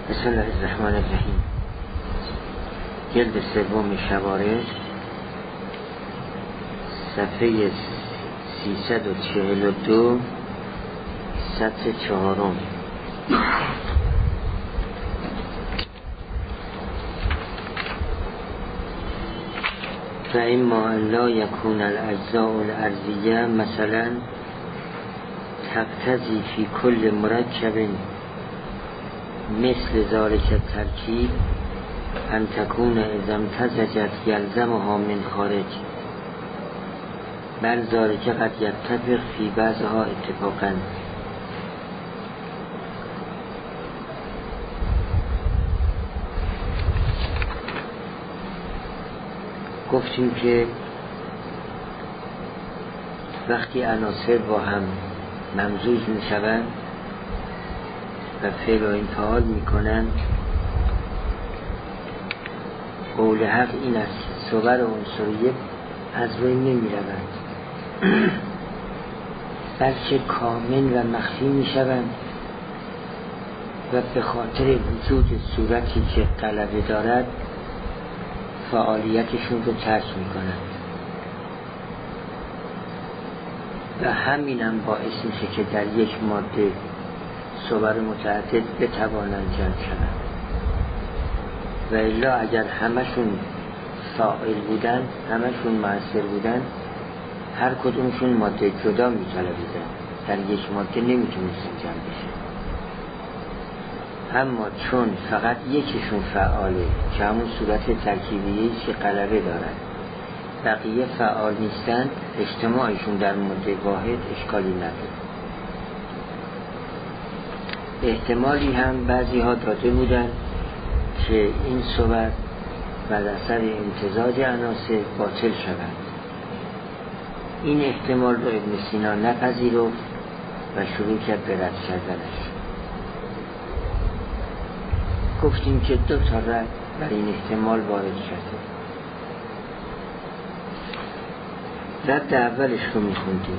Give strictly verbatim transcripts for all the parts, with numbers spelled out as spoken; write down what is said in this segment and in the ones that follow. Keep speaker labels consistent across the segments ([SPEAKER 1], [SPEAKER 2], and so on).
[SPEAKER 1] بسم الله الرحمن الرحیم. جلد سوم شوارد، صفحه سیصد و چهل و دو، سطر چهارم. فإما أن لا يكون الأجزاء الأرضية مثلا تقتضي في كل مركب مثل ذلك التركيب أن تكون إذا امتزجت يلزمها من خارج، بل ذلك قد يتفق في بعضها اتفاقا. گفتیم که وقتی عناصر با هم ممزوج می شوند و فعل و انفعال می کنند، قول حق این است صور عنصریه از روی نمی روند بلکه کامل و مخفی می شوند و به خاطر وجود صورتی که غلبه دارد فعالیتشون رو ترک می کنند و همینم باعث میشه که در یک ماده صور متعدد بتوانند جمع شوند. و الا اگر همشون فاعل بودن، همشون مؤثر بودن، هر کدومشون ماده جدا میطلبیدن، در یک ماده نمیتونستن جمع بشه. اما چون فقط یکیشون فعاله که همون صورت ترکیبیه که غلبه دارن، بقیه فعال نیستن، اجتماعشون در ماده واحد اشکالی نداره. احتمالی هم بعضی ها داده بودن که این صور بر اثر امتزاج عناصر باطل شوند. این احتمال رو ابن سینا نپذیرفت و شروع کرد به رد کردنش. گفتیم که دو تا رد بر این احتمال وارد شده. رد اولش رو میخوندیم.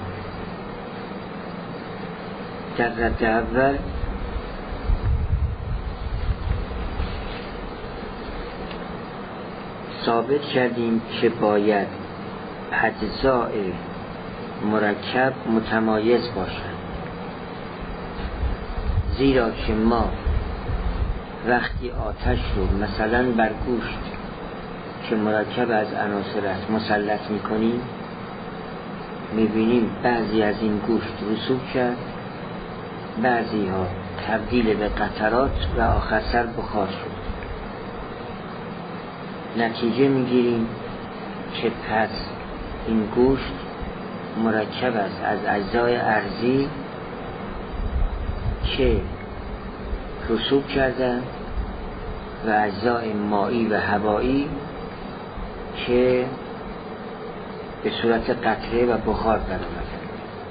[SPEAKER 1] در رد اول ثابت کردیم که باید اجزاء مرکب متمایز باشند، زیرا که ما وقتی آتش رو مثلا بر گوشت که مرکب از عناصر است مسلط میکنیم، میبینیم بعضی از این گوشت رسوب کرد، بعضی ها تبدیل به قطرات و آخر سر بخار شد. نتیجه میگیریم که پس این گوشت مرکب است از اجزای ارضی که رسوب کردن و اجزای مایی و هوایی که به صورت قطره و بخار در آمدن.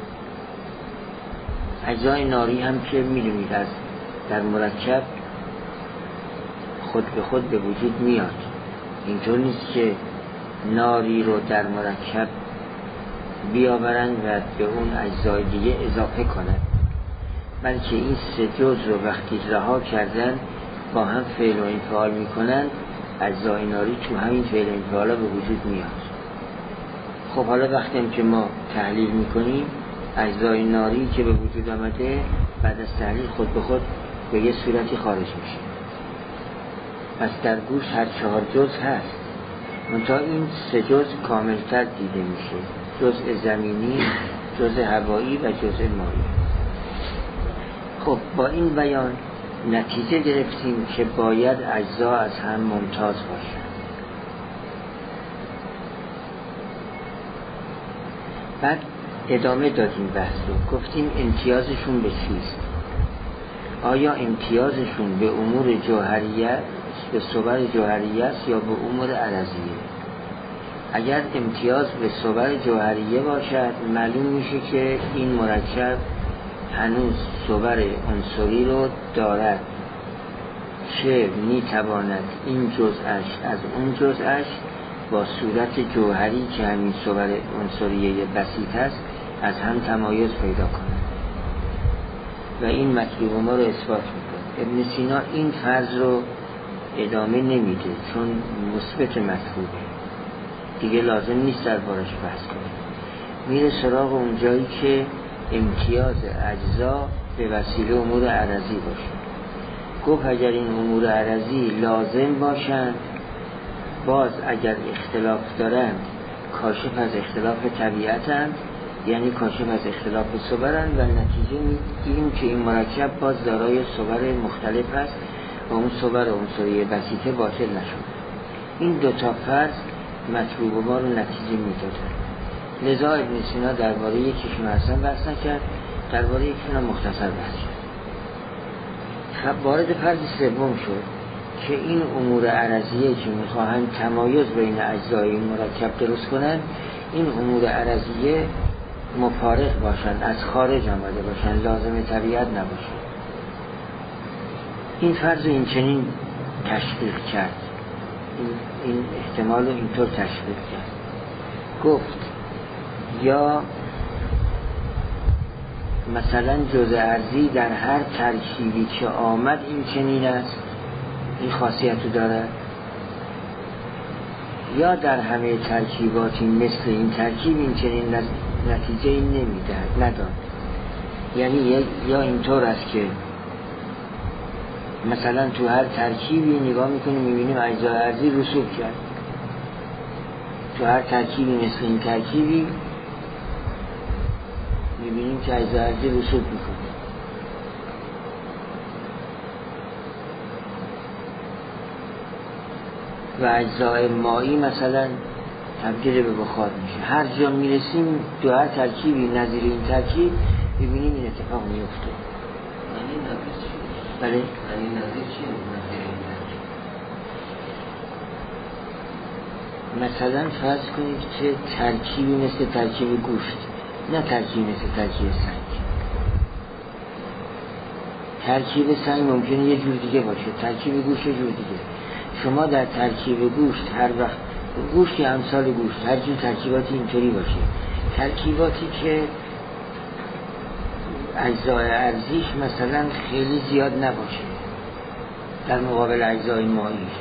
[SPEAKER 1] اجزای ناری هم که میدونید از در مرکب خود به خود به وجود میاد. اینطور نیست که ناری رو در مرکب بیاورند و به اون اجزای دیگه اضافه کنند، بلکه این سه جزء رو وقتی رها کردن با هم فعل و انفعال میکنن، اجزای ناری تو همین فعل و انفعال به وجود میاد. خب حالا وقتی هم که ما تحلیل میکنیم، اجزای ناری که به وجود آمده بعد از تحلیل خود به خود به یه صورتی خارج میشه. پس در گوشت هر چهار جزء هست، منتها این سه جزء کاملتر دیده میشه: جزء زمینی، جزء هوایی و جزء مایی. خب با این بیان نتیجه گرفتیم که باید اجزا از هم ممتاز باشند. بعد ادامه دادیم بحث رو، گفتیم امتیازشون به چیست؟ آیا امتیازشون به امور جوهریه، به صور جوهریه است یا به امور عرضیه؟ اگر امتیاز به صور جوهریه باشد، معلوم میشه که این مرکب هنوز صور عنصری رو دارد که میتواند این جزءش از اون جزءش با صورت جوهری که همین صور عنصریه بسیط است از هم تمایز پیدا کند و این مطلوب ما رو اثبات میکنه. ابن سینا این فرض رو ادامه نمیده چون مثبت مطلوبه دیگه لازم نیست در بارش بحث کنه. میره سراغ اون جایی که امتیاز اجزا به وسیله امور عرضی باشه. گفت اگر این امور عرضی لازم باشند باز اگر اختلاف دارند کاشف از اختلاف طبیعتند، یعنی کاشف از اختلاف صورند و نتیجه میگیریم که این مرکب باز دارای صور مختلف است و اون صور و عنصری بسیطه باطل نشد. این دوتا فرض مطلوب ما رو نتیجه میدادن. لذا ابن سینا درباره یکیشون اصلا بحث نکرد، درباره یکیشون هم مختصر بحث کرد. خب وارد فرض سوم شد که این امور عرضیه که میخواهند تمایز بین اجزای این مرکب درست کنند، این امور عرضیه مفارق باشند، از خارج آمده باشند، لازم طبیعت نباشند. این فرض این چنین تشویق کرد، این, این احتمال رو اینطور تشویق کرد. گفت یا مثلا جزء ارضی در هر ترکیبی که آمد این چنین است، این خاصیت رو داره، یا در همه ترکیباتی مثل این ترکیب این چنین نتیجه این نمیده نداد. یعنی یا اینطور است که مثلا تو هر ترکیبی نگاه میکنیم میبینیم اجزای ارضی رسوب کرد، تو هر ترکیبی مثل این ترکیبی میبینیم که اجزای ارضی رسوب میکنه. و اجزای مایی مثلا تبدیل به بخار میشه. هر جا میرسیم تو هر ترکیبی نظیر این ترکیب میبینیم این اتفاق میفته.
[SPEAKER 2] یعنی نظیر چیه؟
[SPEAKER 1] بله؟
[SPEAKER 2] یعنی نظیر چیه؟ نظیر این ترکیب
[SPEAKER 1] مثلا فرض کنید که ترکیبی مثل ترکیب گوشت، نه ترکیبی مثل ترکیب سنگ. ترکیب سنگ ممکنه یه جور دیگه باشه، ترکیب گوشت یه جور دیگه. شما در ترکیب گوشت هر وقت گوشت یا امثال گوشت هر جور ترکیباتی اینطوری باشه، ترکیباتی که اجزای ارضیش مثلا خیلی زیاد نباشه در مقابل اجزای ماییش،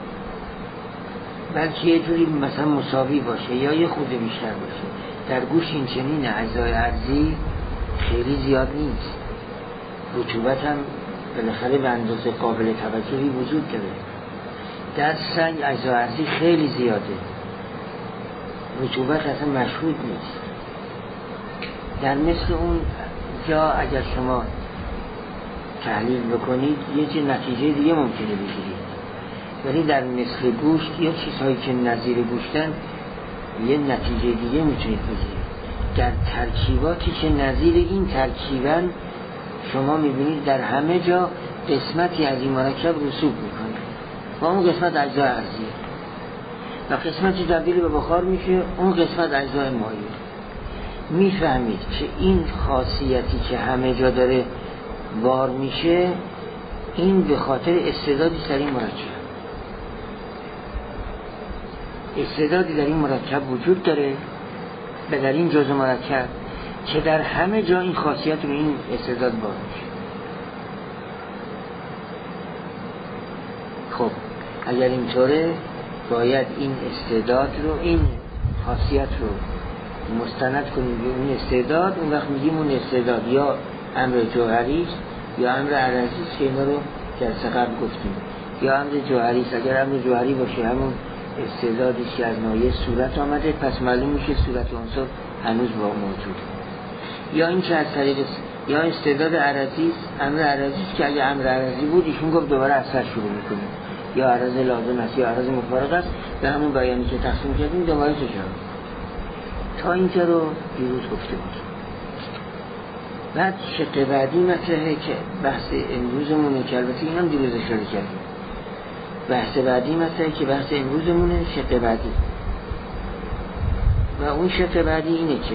[SPEAKER 1] بلکه یه جوری مثلا مساوی باشه یا یه خورده بیشتر باشه. در گوشت این چنین اجزای ارضی خیلی زیاد نیست، رطوبت هم بالاخره به اندازه قابل توجهی وجود داره. در سنگ اجزای ارضی خیلی زیاده، رطوبت اصلا مشهود نیست. در مثل اون جا اگر شما تحلیل بکنید یه چه نتیجه دیگه ممکنه بگیرید، ولی در مثل گوشت یا چیزهایی که نظیر گوشتن یه نتیجه دیگه میتونید بگیرید. در ترکیباتی که نظیر این ترکیبن شما میبینید در همه جا قسمتی از این مرکب رسوب میکنه و اون قسمت اجزای ارضیه و قسمتی تبدیل به بخار میشه، اون قسمت اجزای مایع. میفهمید که این خاصیتی که همه جا داره بار میشه این به خاطر استعدادی در این مرکب استعدادی در این مرکب وجود داره و در این جزء مرکب که در همه جا این خاصیت رو این استعداد بار میشه. خب اگر اینطوره باید این استعداد رو این خاصیت رو مستند کنیم به اون استعداد. اون وقت میگیم اون استعداد یا امر جوهری است یا امر عرضی است که اینا رو جلسه قبل گفتیم. یا امر جوهری است، اگر امر جوهری باشه همون استعدادی که از ناحیه صورت آمده پس معلوم میشه صورت عنصر هنوز با موجوده. یا این که از طریق یا استعداد عرضی است، امر عرضی است که اگه امر عرضی بود ایشون گفت دوباره از سر شروع میکنیم، یا عرض لازم است یا عرض مفارق است، به همون بیانی که تقسیم کردیم دوباره تجربه. تا اینجا رو دیروز گفته بود. بعد شق بعدی مطرحه که بحث امروزمونه که البته این هم دیروز اشاره کردیم. بحث بعدی مطرحه که بحث امروزمونه، شق بعدی. و اون شق بعدی اینه که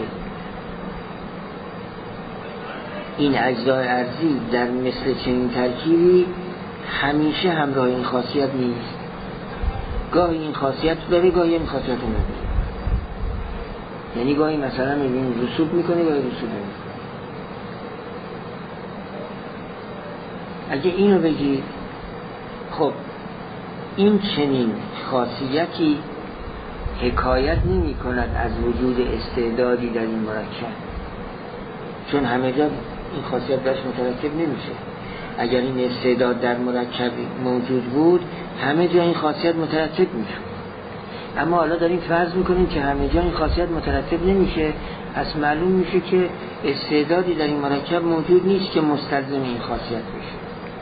[SPEAKER 1] این اجزای ارضی در مثل چنین ترکیبی همیشه همراه این خاصیت نیست. گاهی این خاصیت داره، گاهی این خاصیت رو نداره. یعنی گاهی مثلا میبینیم رسوب میکنه، گاهی رسوب نمیکنه. اگه اینو بگید خب این چنین خاصیتی حکایت نمی کند از وجود استعدادی در این مرکب، چون همه جا این خاصیت درش مترکب نمیشه. اگر این استعداد در مرکب موجود بود همه جا این خاصیت مترکب میشه، اما حالا داریم فرض میکنیم که همه جا این خاصیت مترکب نمیشه، پس معلوم میشه که استعدادی در این مرکب موجود نیست که مستلزم این خاصیت بشه،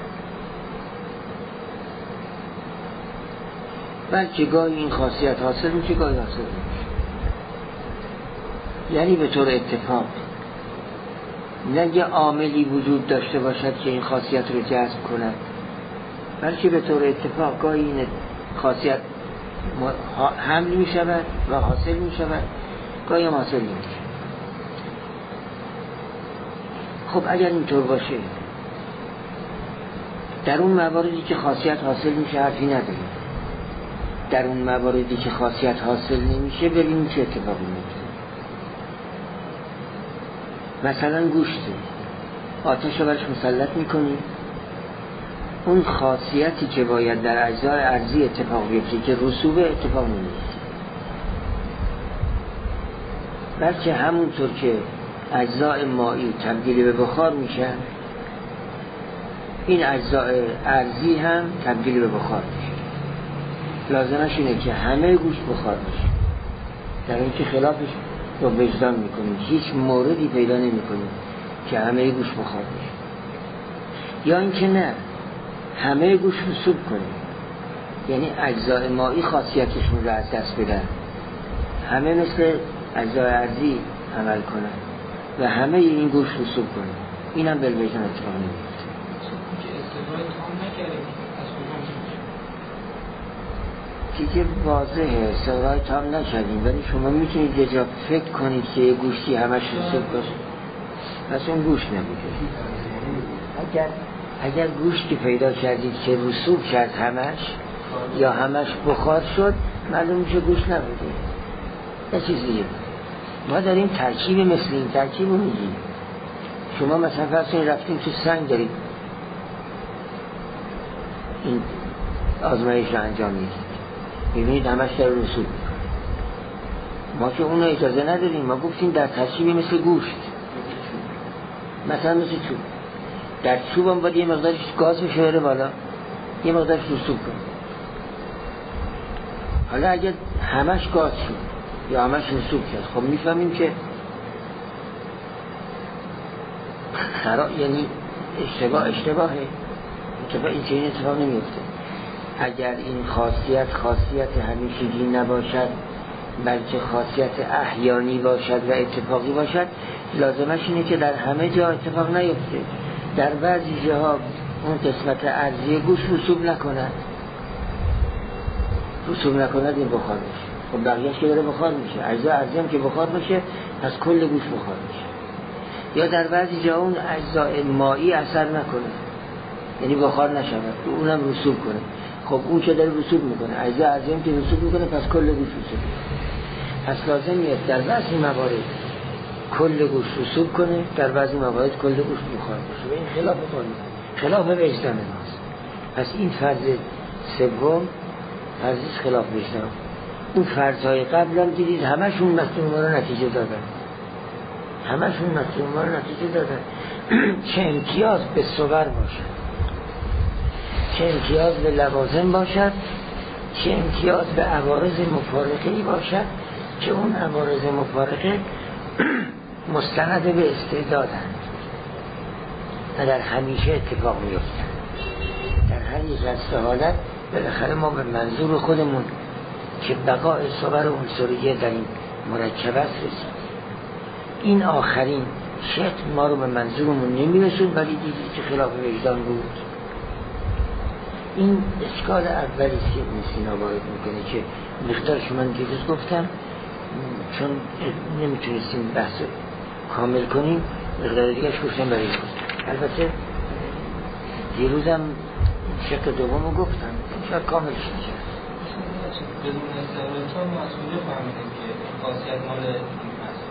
[SPEAKER 1] بلکه گاهی این خاصیت حاصل میشه گاهی حاصل نمیشه. یعنی به طور اتفاق نه یه عاملی وجود داشته باشد که این خاصیت رو جذب کند، بلکه به طور اتفاق گاهی این خاصیت حمل می شود و حاصل می شود، گاهی هم حاصل نمی شود. خب اگر اینطور باشه در اون مواردی که خاصیت حاصل میشه حرفی نداریم، در اون مواردی که خاصیت حاصل نمیشه ببینیم چه اتفاقی میفته. مثلا گوشت آتش رو برش مسلط میکنیم، اون خاصیتی که باید در اجزای ارضی اتفاق بیفته که رسوبه اتفاق نمیفته، بلکه همونطور که اجزای مایی تبدیل به بخار میشن این اجزای ارضی هم تبدیل به بخار میشه. لازمش اینه که همه گوشت بخار میشه، در این که خلافش رو وجدان میکنیم، هیچ موردی پیدا نمیکنیم که همه گوشت بخار میشه، یا اینکه نه همه گوشت رسوب کنیم، یعنی اجزای مایی خاصیتشون رو از دست بدن، همه مثل اجزای ارضی عمل کنن و همه این گوشت رسوب کنن، این هم بالوجدان اتفاق نمیفته. دیگه واضحه استقرار تام نکردیم، ولی شما میتونید یه جا فکر کنید که یه گوشتی همش رسوب باشه، پس اون گوشت نبوده. اگر اگر گوشتی پیدا کردید که رسوب کرد همش یا همش بخار شد معلوم میشه گوشت نبوده، یه چیز دیگه. ما داریم ترکیب مثل این ترکیب رو میگیم. شما مثلا فرض کنید رفتیم تو سنگ دارید این آزمایش رو انجام میدید، میبینید همش در رسوب. ما که اون رو اجازه نداریم، ما گفتیم در ترکیب مثل گوشت، مثلا مثل چوب، در چوب هم باید یه مقدارش گاز بشه بره بالا، یه مقدارش رسوب کنه. حالا اگر همش گاز شد یا همش رسوب کرد خب میفهمیم که خرا یعنی اشتباه اشتباهه اتفاق این چنین اتفاق نمیفته. اگر این خاصیت خاصیت همیشگی نباشد بلکه خاصیت احیانی باشد و اتفاقی باشد، لازمش اینه که در همه جا اتفاق نیفته. در بعضی جاها اون قسمت ارضی گوشت رسوب نکند رسوب نکند این بخار میشه، خب بقیهش که داره بخار میشه، اجزا ارضی هم که بخار میشه پس کل گوشت بخار میشه. یا در بعضی جاها اون اجزای مایی اثر نکنه، یعنی بخار نشود، اونم رسوب کنه، خب اون که داره رسوب میکنه، اجزا ارضی هم که رسوب میکنه پس کل گوشت رسوب میکنه. پس لازمیه در بعضی موارد کل گوشت رسوب کنه، در بعضی موارد کل گوشت بخار باشه و این خلاف قانون، خلاف وجدان ماست. پس این فرض سوم فرضش خلاف وجدان. اون فرض‌های قبل هم دیدید همشون مصدوم رو نتیجه دادن، همشون مصدوم رو نتیجه دادن. چه امتیاز به صور باشد، چه امتیاز به لوازم باشد، چه امتیاز به عوارض مفارقه‌ای باشد که اون عوارض مفارقه مستند به استعدادند و در همیشه اتفاق میفتند. در هر یک از حالت بالاخره ما به منظور خودمون که بقای صور و عنصریه در این مرکب است رسید. این آخرین شرط ما رو به منظورمون نمیرسون، ولی دیدید که خلاف وجدان بود. این اشکال اولی که ابن سینا وارد میکنه که مقدارش من دیروز گفتم چون نمیتونستیم بحث کامل کنیم مقدار دیگرش گفتم برای این. البته دیروزم شکل دوم رو گفتم شاید کاملش نشه.
[SPEAKER 3] بدون استقرارتان ما از کجا فهمیدیم که خاصیت مال این هست؟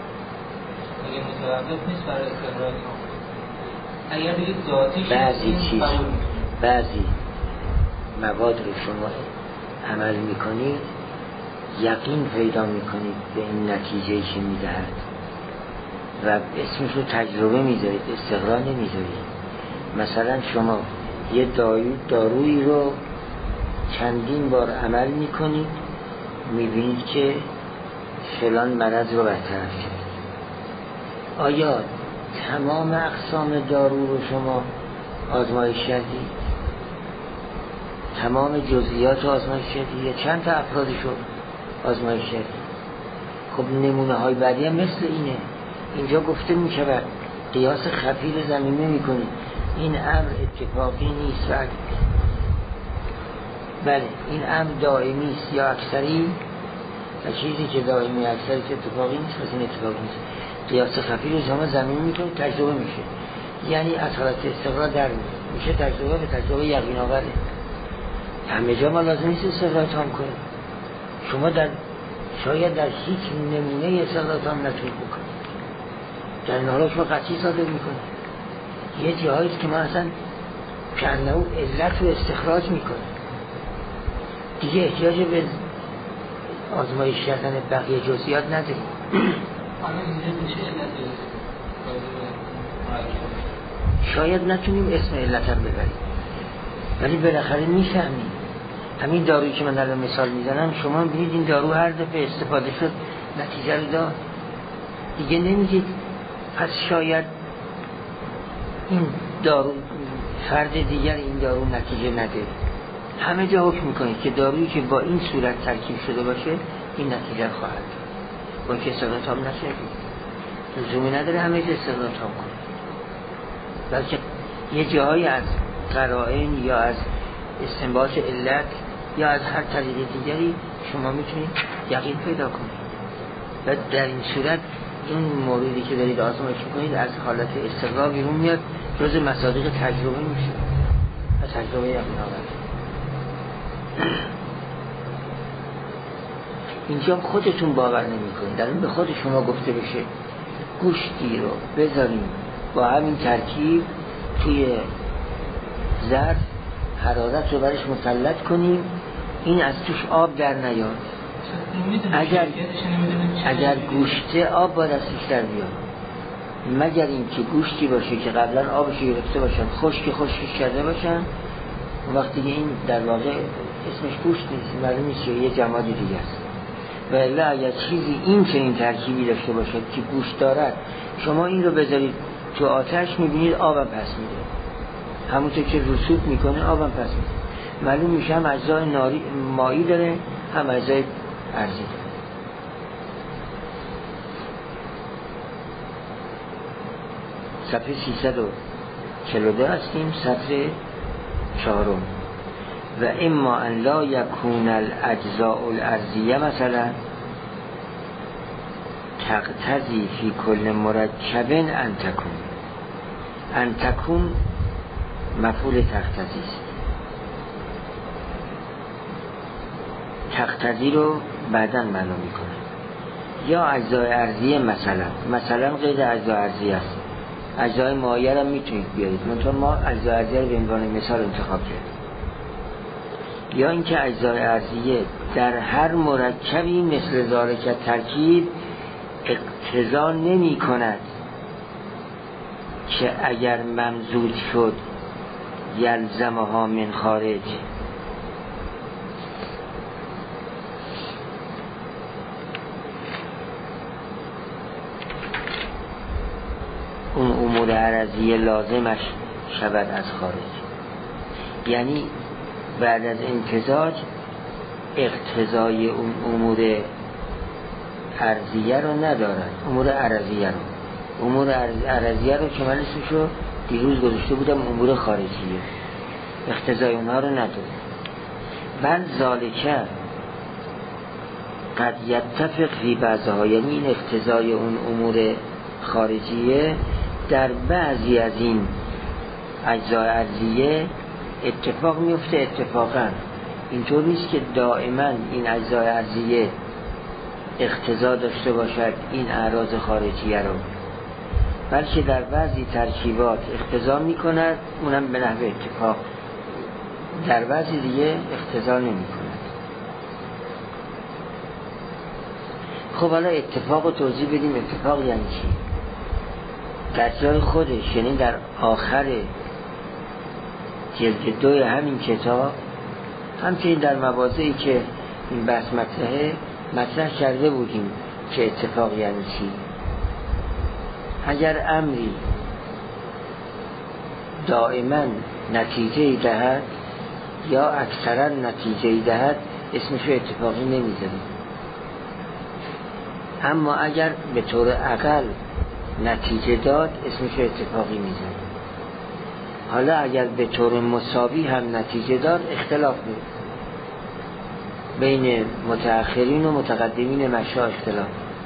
[SPEAKER 3] اگه متوقف نیست برای استقرارتان اگر دیگه ذاتیش
[SPEAKER 1] بعضی چیز بعضی مواد رو شما عمل میکنید یقین پیدا میکنید به این نتیجه که میدهد و اسمش رو تجربه میذارید، استقرار نمیذارید. مثلا شما یه دارو دارویی رو چندین بار عمل میکنید میبینید که فلان مرض رو برطرف کرد. آیا تمام اقسام دارو رو شما آزمایش کردید؟ تمام جزئیات رو آزمایش کردید یا چند تا افرادش رو آزمایش کردید؟ خب نمونه های بعدی هم مثل اینه. اینجا گفته می شود قیاس خفی رو زمینه می کنید. این امر اتفاقی نیست. بله این امر دائمی است یا اکثری، و چیزی که دائمی اکثری که اتفاقی نیست پس این اتفاقی نیست. قیاس خفی رو شما زمینه می کنید، تجربه میشه، یعنی از حالت استقرار در میشه تجربه به تجربه یقین آوره. همه جا ما لازم نیست استقرار تام کنید. شما در شاید در هیچ نمونه استقرار تام نتونید بکنید، در این حالا شما قطعی صادر میکنید. یه جاهاییست که ما اصلا کنه او علت رو استخراج میکنید، دیگه احتیاج به آزمایش کردن بقیه جزئیات نداریم. شاید نتونیم اسم علت هم ببریم ولی بالاخره میفهمیم. همین دارویی که من در مثال میزنم شما ببینید این دارو هر دفعه استفاده شد نتیجه رو داد، دیگه نمیگید پس شاید این دارو فرد دیگر این دارو نتیجه نده. همه جا حکم میکنید که دارویی که با این صورت ترکیب شده باشه این نتیجه خواهد داد. با که استقرار تام نشدید لزومی نداره همه جا استقرار تام کنید، بلکه یه جاهایی از قرائن یا از استنباط علت یا از هر طریق دیگری شما میتونید یقین پیدا کنید و در این صورت این موردی که دارید آزمایش میکنید از حالت استقرار بیرون میاد، جز مصادیق تجربه میشه و تجربه یقین آور. اینجا خودتون باور نمیکنید، در این به خود شما گفته بشه گوشتی رو بذاریم با همین ترکیب توی ظرف حرارت رو برش مسلط کنیم این از توش آب در نیاد. اگر اگر گوشته آب باید از توش در بیاد، مگر اینکه گوشتی باشه که قبلا آبش گرفته باشن خشک خشکش کرده باشن، وقتی این در واقع اسمش گوشت نیست، معلوم نیست که یه جماد دیگه است. و الا اگر چیزی این چنین ترکیبی داشته باشد که گوشت دارد شما این رو بذارید تو آتش میبینید آبم پس میده، همونطور که رسوب میکنه آبم پس میده، معلوم میشه هم اجزای ناری مایی داره هم اجزای ارضی داره. صفحه سیصد و چهل و دو هستیم، سطر چهارم. و اما ان لا یکون الاجزاء الارضیه مثلا تقتضی فی کل مرکب ان تکون. ان تکون مفعول تقتضی است. تقتضی رو بعداً معلوم میکنه. یا اجزای ارضیه مثلا مثلا غیر اجزای ارضیه است. اجزای مایه را میتونید بیارید، منطقه ما اجزای ارضیه رو به عنوان مثال انتخاب کردیم. یا اینکه اجزای ارضیه در هر مرکبی مثل ذالک ترکیب اقتضا نمی کند که اگر ممزوج شد یلزمها من خارج. اون امور عرضیه لازمش شود از خارج، یعنی بعد از امتزاج اقتضای اون امور عرضیه رو ندارد، امور عرضیه رو امور عرضیه رو که من اسمشو دیروز گذاشته بودم امور خارجیه، اقتضای اونها رو نداره. بل ذالکه قد یتفق فی بعضها، یعنی این اقتضای اون امور خارجیه در بعضی از این اجزای ارضیه اتفاق میفته. اتفاقا اینطور نیست که دائما این اجزای ارضیه اقتضا داشته باشد این اعراض خارجیه رو، بلکه در بعضی ترکیبات اقتضا میکند، اونم به نحو اتفاق در بعضی دیگه اقتضا نمی کند. خب حالا اتفاق رو توضیح بدیم. اتفاق یعنی چی؟ در جای خودش، یعنی در آخر جلد دوی همین کتاب، همچنین در مواضعی که این بحث مطرحه مطرح کرده بودیم که اتفاق یعنی چی. اگر امری دائما نتیجه دهد یا اکثرا نتیجه دهد اسمش رو اتفاقی نمیذاریم. اما اگر به طور اقل نتیجه داد اسمش رو اتفاقی میذاریم. حالا اگر به طور مساوی هم نتیجه داد اختلاف بود بین متأخرین و متقدمین مشا. اختلاف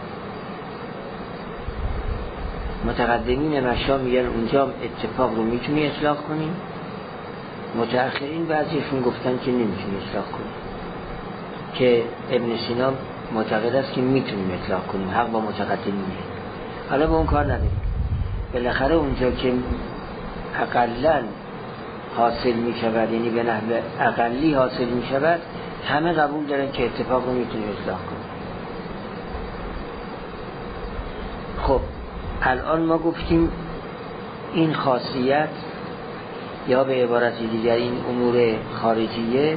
[SPEAKER 1] متقدمین مشا میگن اونجا اتفاق رو میتونی اطلاق کنی، متأخرین بعضیشون گفتن که نمیتونی اطلاق کنی، که ابن سینا معتقد است که میتونیم اطلاق کنیم، حق با متقدمینه. حالا به اون کار نداریم. بالاخره اونجا که اقلن حاصل می شود، یعنی به نحو اقلی حاصل می شود، همه قبول دارن که اتفاق رو میتونیم اطلاق کنیم. خب الان ما گفتیم این خاصیت یا به عبارت دیگر این امور خارجیه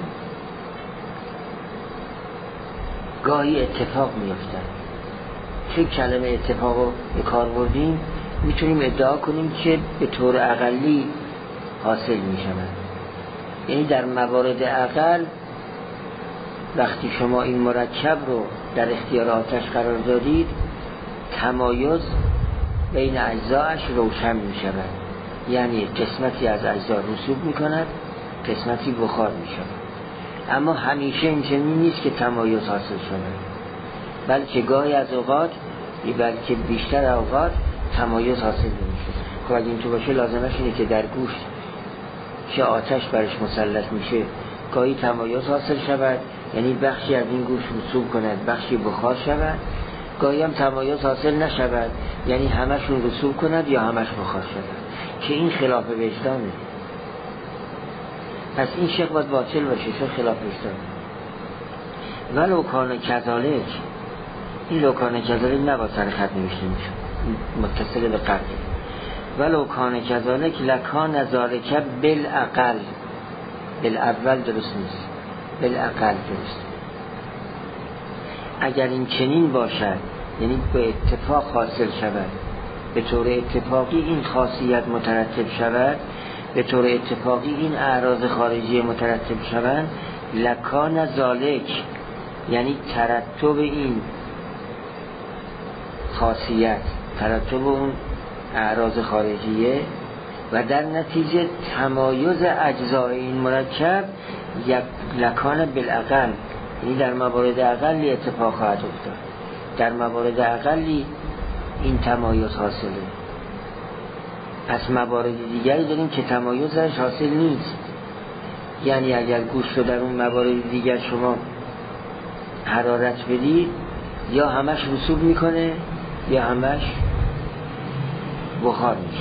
[SPEAKER 1] گاهی اتفاق می افتد. چه کلمه اتفاق رو به کار بردیم میتونیم ادعا کنیم که به طور اقلی حاصل می شود. یعنی در موارد اقل وقتی شما این مرکب رو در اختیار آتش قرار دادید تمایز بین اجزایش روشن می شود. یعنی قسمتی از اجزا رسوب می کند، قسمتی بخار می شود. اما همیشه این چنین نیست که تمایز حاصل شود، بلکه گاهی از اوقات بلکه بیشتر اوقات تمایز حاصل نمیشه. خب اگه این تو باشه لازمش اینه که در گوشت که آتش برش مسلط میشه گاهی تمایز حاصل شود، یعنی بخشی از این گوشت رسوب کند بخشی بخار شود، گاهی هم تمایز حاصل نشود، یعنی همشون رسوب کند یا همش بخار شود، که این خلاف وجدانه. پس این شق باید باطل باشه، چون خلاف وجدانه. ولو کان کذالک، این لو کان کذالک نباید سر خط نوشته میشه، متصل به قبل. ولو کان کذالک لکان ذالک بالاقل، بالاول درست نیست، بالاقل درست. اگر این چنین باشد، یعنی به اتفاق حاصل شود، به طور اتفاقی این خاصیت مترتب شود، به طور اتفاقی این اعراض خارجی مترتب شوند، لکان ذالک، یعنی ترتب این خاصیت، ترتب اون اعراض خارجیه و در نتیجه تمایز اجزای این مرکب یک لکان بالاقل، یعنی در موارد اقلی اتفاق خواهد افتاد، در موارد اقلی این تمایز حاصله. پس موارد دیگری داریم که تمایزش حاصل نیست. یعنی اگر گوشت رو در اون موارد دیگر شما حرارت بدید یا همش رسوب میکنه یا همش بخار میشه.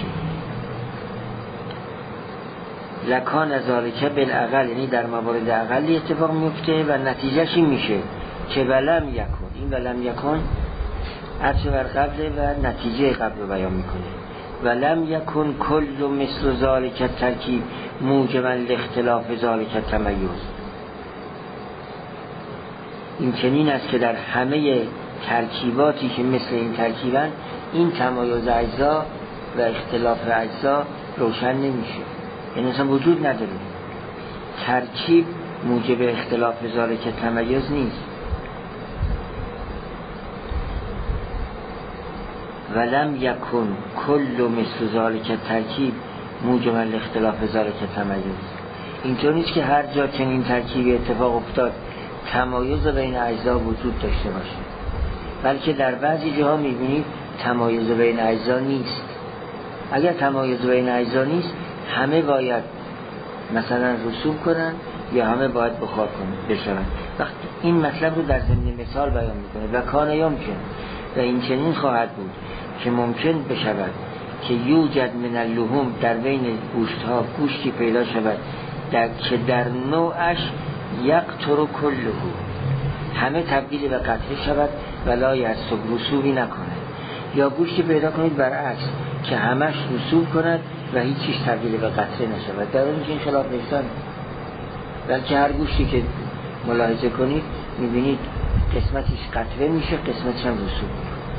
[SPEAKER 1] لکان ذالک بالاقل، یعنی در موارد اقلی اتفاق میفته و نتیجهش این میشه که ولم یکن، این ولم یکن عطف بر قبل و نتیجه قبل رو بیان میکنه. ولم یکن کل مثل ذالک ترکیب موجبا لاختلاف ذالک تمیز. این چنین است که در همه ترکیباتی که مثل این ترکیبن این تمایز اجزا و اختلاف اجزا روشن نمیشه، یعنی اصلا وجود نداره. ترکیب موجب اختلاف ذالک تمیز نیست. ولم یکن کل مثل ذالک ترکیب موجب اختلاف ذالک تمیز. اینطور نیست که هر جا چنین ترکیبی اتفاق افتاد تمایز بین اجزا وجود داشته باشه، بلکه در بعضی جاها میبینید تمایز بین اجزا نیست. اگر تمایز بین اجزا نیست همه باید مثلا رسوب کنن یا همه باید بخار کنن بشون. وقتی این مطلب رو در ضمن مثال بیان میکنه و کان یمکن، و این چنین خواهد بود که ممکن بشود که یوجد من اللحوم، در بین گوشت ها گوشتی پیدا شود در که در نوعش یقطر کله، همه تبدیل به قطره شود ولا یرسب، رسوبی نکند. یا گوشتی پیدا کنید برعکس که همش رسوب کند و هیچ چیز تبدیل به قطره نشود. در اون که این خلاف نیستن، بلکه هر گوشتی که ملاحظه کنید میبینید قسمتش قطره میشه، قسمتش هم رسوب.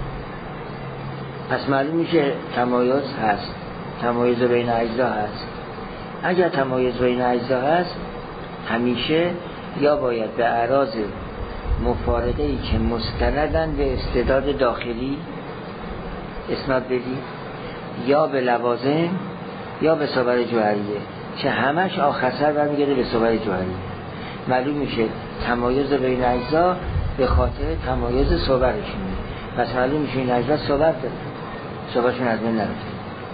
[SPEAKER 1] پس معلوم میشه تمایز هست، تمایز بین اجزا هست. اگر تمایز بین اجزا هست همیشه یا باید به اعراض مفارقه ای که مستندن به استعداد داخلی اسناد بدی، یا به لوازم یا به صور جوهریه، که همش آخرسر برمیگرده به صور جوهریه. معلوم میشه تمایز بین اجزا به خاطر تمایز صورشونه. پس معلوم میشه این اجزا صور داره، صورشون از بین نرفته.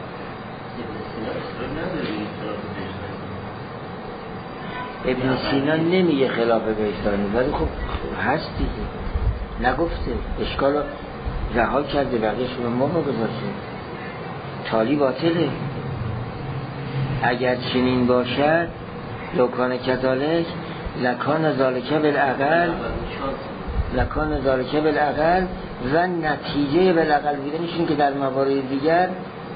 [SPEAKER 1] ابن سینا نمیگه خلاف وجدانی، ولی خب هست دیگه، نگفته، اشکال رها کرده، بقیهش به ما بگذاشته. تالی باطله. اگر چنین باشد لکان کذالک لکان ذالکه بالعقل، لکان ذالکه بالعقل و نتیجه بالعقل بودنش این که در موارد دیگر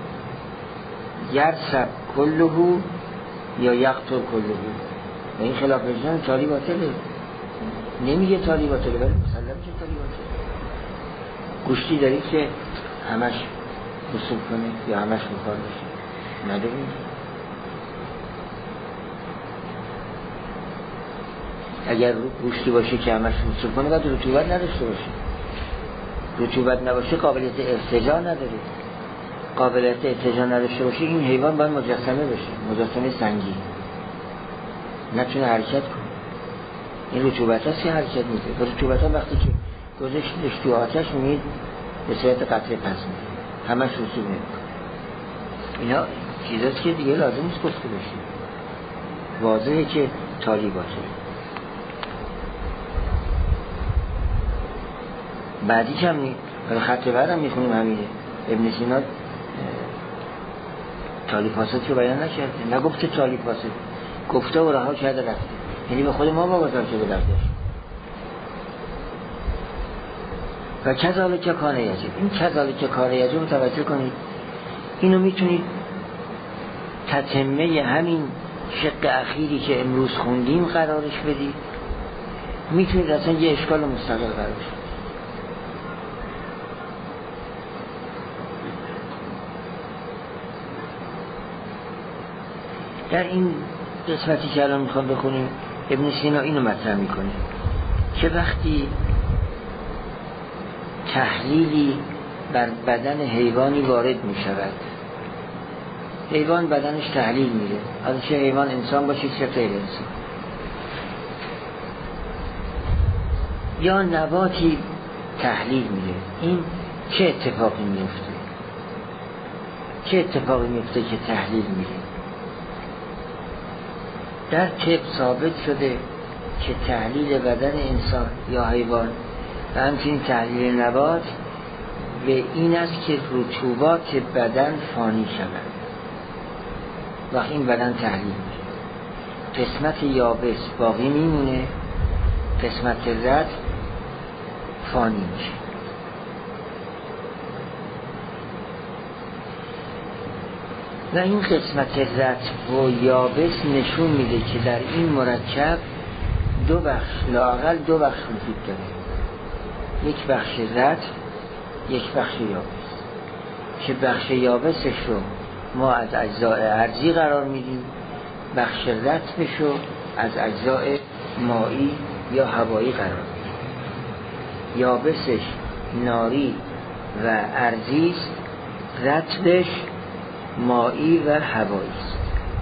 [SPEAKER 1] یرسب کله یا یقطر کله. و این خلاف وجدان تالی باطله. نمیگه تالی باطله ولی مسلم که تالی باطله. گوشتی داری که همش رسوب کنه یا همش مکار بشه، نداریم. اگر گوشتی باشه که همش رسوب کنه باید رطوبت نداشته باشه. رطوبت نباشه قابلیت ارتجاع نداره. قابلیت ارتجاع نداشته باشه این حیوان باید مجسمه بشه، مجسمه سنگی، نتونه حرکت کنه. این رطوبت هست که حرکت میده. رطوبت ها وقتی که گذاشتش تو آتش میید به صورت قطره پس میده، همش رسوب نمیکنه. اینا چیزاست که دیگه لازم نیست گفته بشه. واضحه که تالی باشه. بعدی که هم خط بعدم میخونیم همینه. ابن سینا تالی فاسد رو بیان نکرده، نگفته تالی فاسد، گفته و رها کرده رفته. یعنی به خود ما باگذار شده رفتش. و کذالک کان یجب، این کذالک کان یجب رو توجه کنید. اینو میتونید تتمه همین شق اخیری که امروز خوندیم قرارش بدید، میتونید اصلا یه اشکال مستقل قرارش بدید. در این قسمتی که الان میخوام بخونیم ابن سینا اینو مطرح میکنه که وقتی تحلیلی بر بدن حیوانی وارد میشود، حیوان بدنش تحلیل میره، از چه حیوان، انسان باشه چه غیر انسان، یا نباتی تحلیل میره، این چه اتفاقی میفته؟ چه اتفاقی میفته که تحلیل میره؟ در طب ثابت شده که تحلیل بدن انسان یا حیوان و همچنین تحلیل نبات به این است که رطوبات بدن فانی شود. وقتی این بدن تحلیل میشه قسمت یابس باقی میمونه، قسمت رطب فانی میشه. و این قسمت رطب و یابس نشون میده که در این مرکب دو بخش، لااقل دو بخش وجود داره، یک بخش رطب، یک بخش یابس، که بخش یابسش رو ما از اجزای ارضی قرار میدیم، بخش رطبش رو از اجزای مایی یا هوایی قرار میدیم. یابسش ناری و ارضی است، رطبش مایی و هوایی است.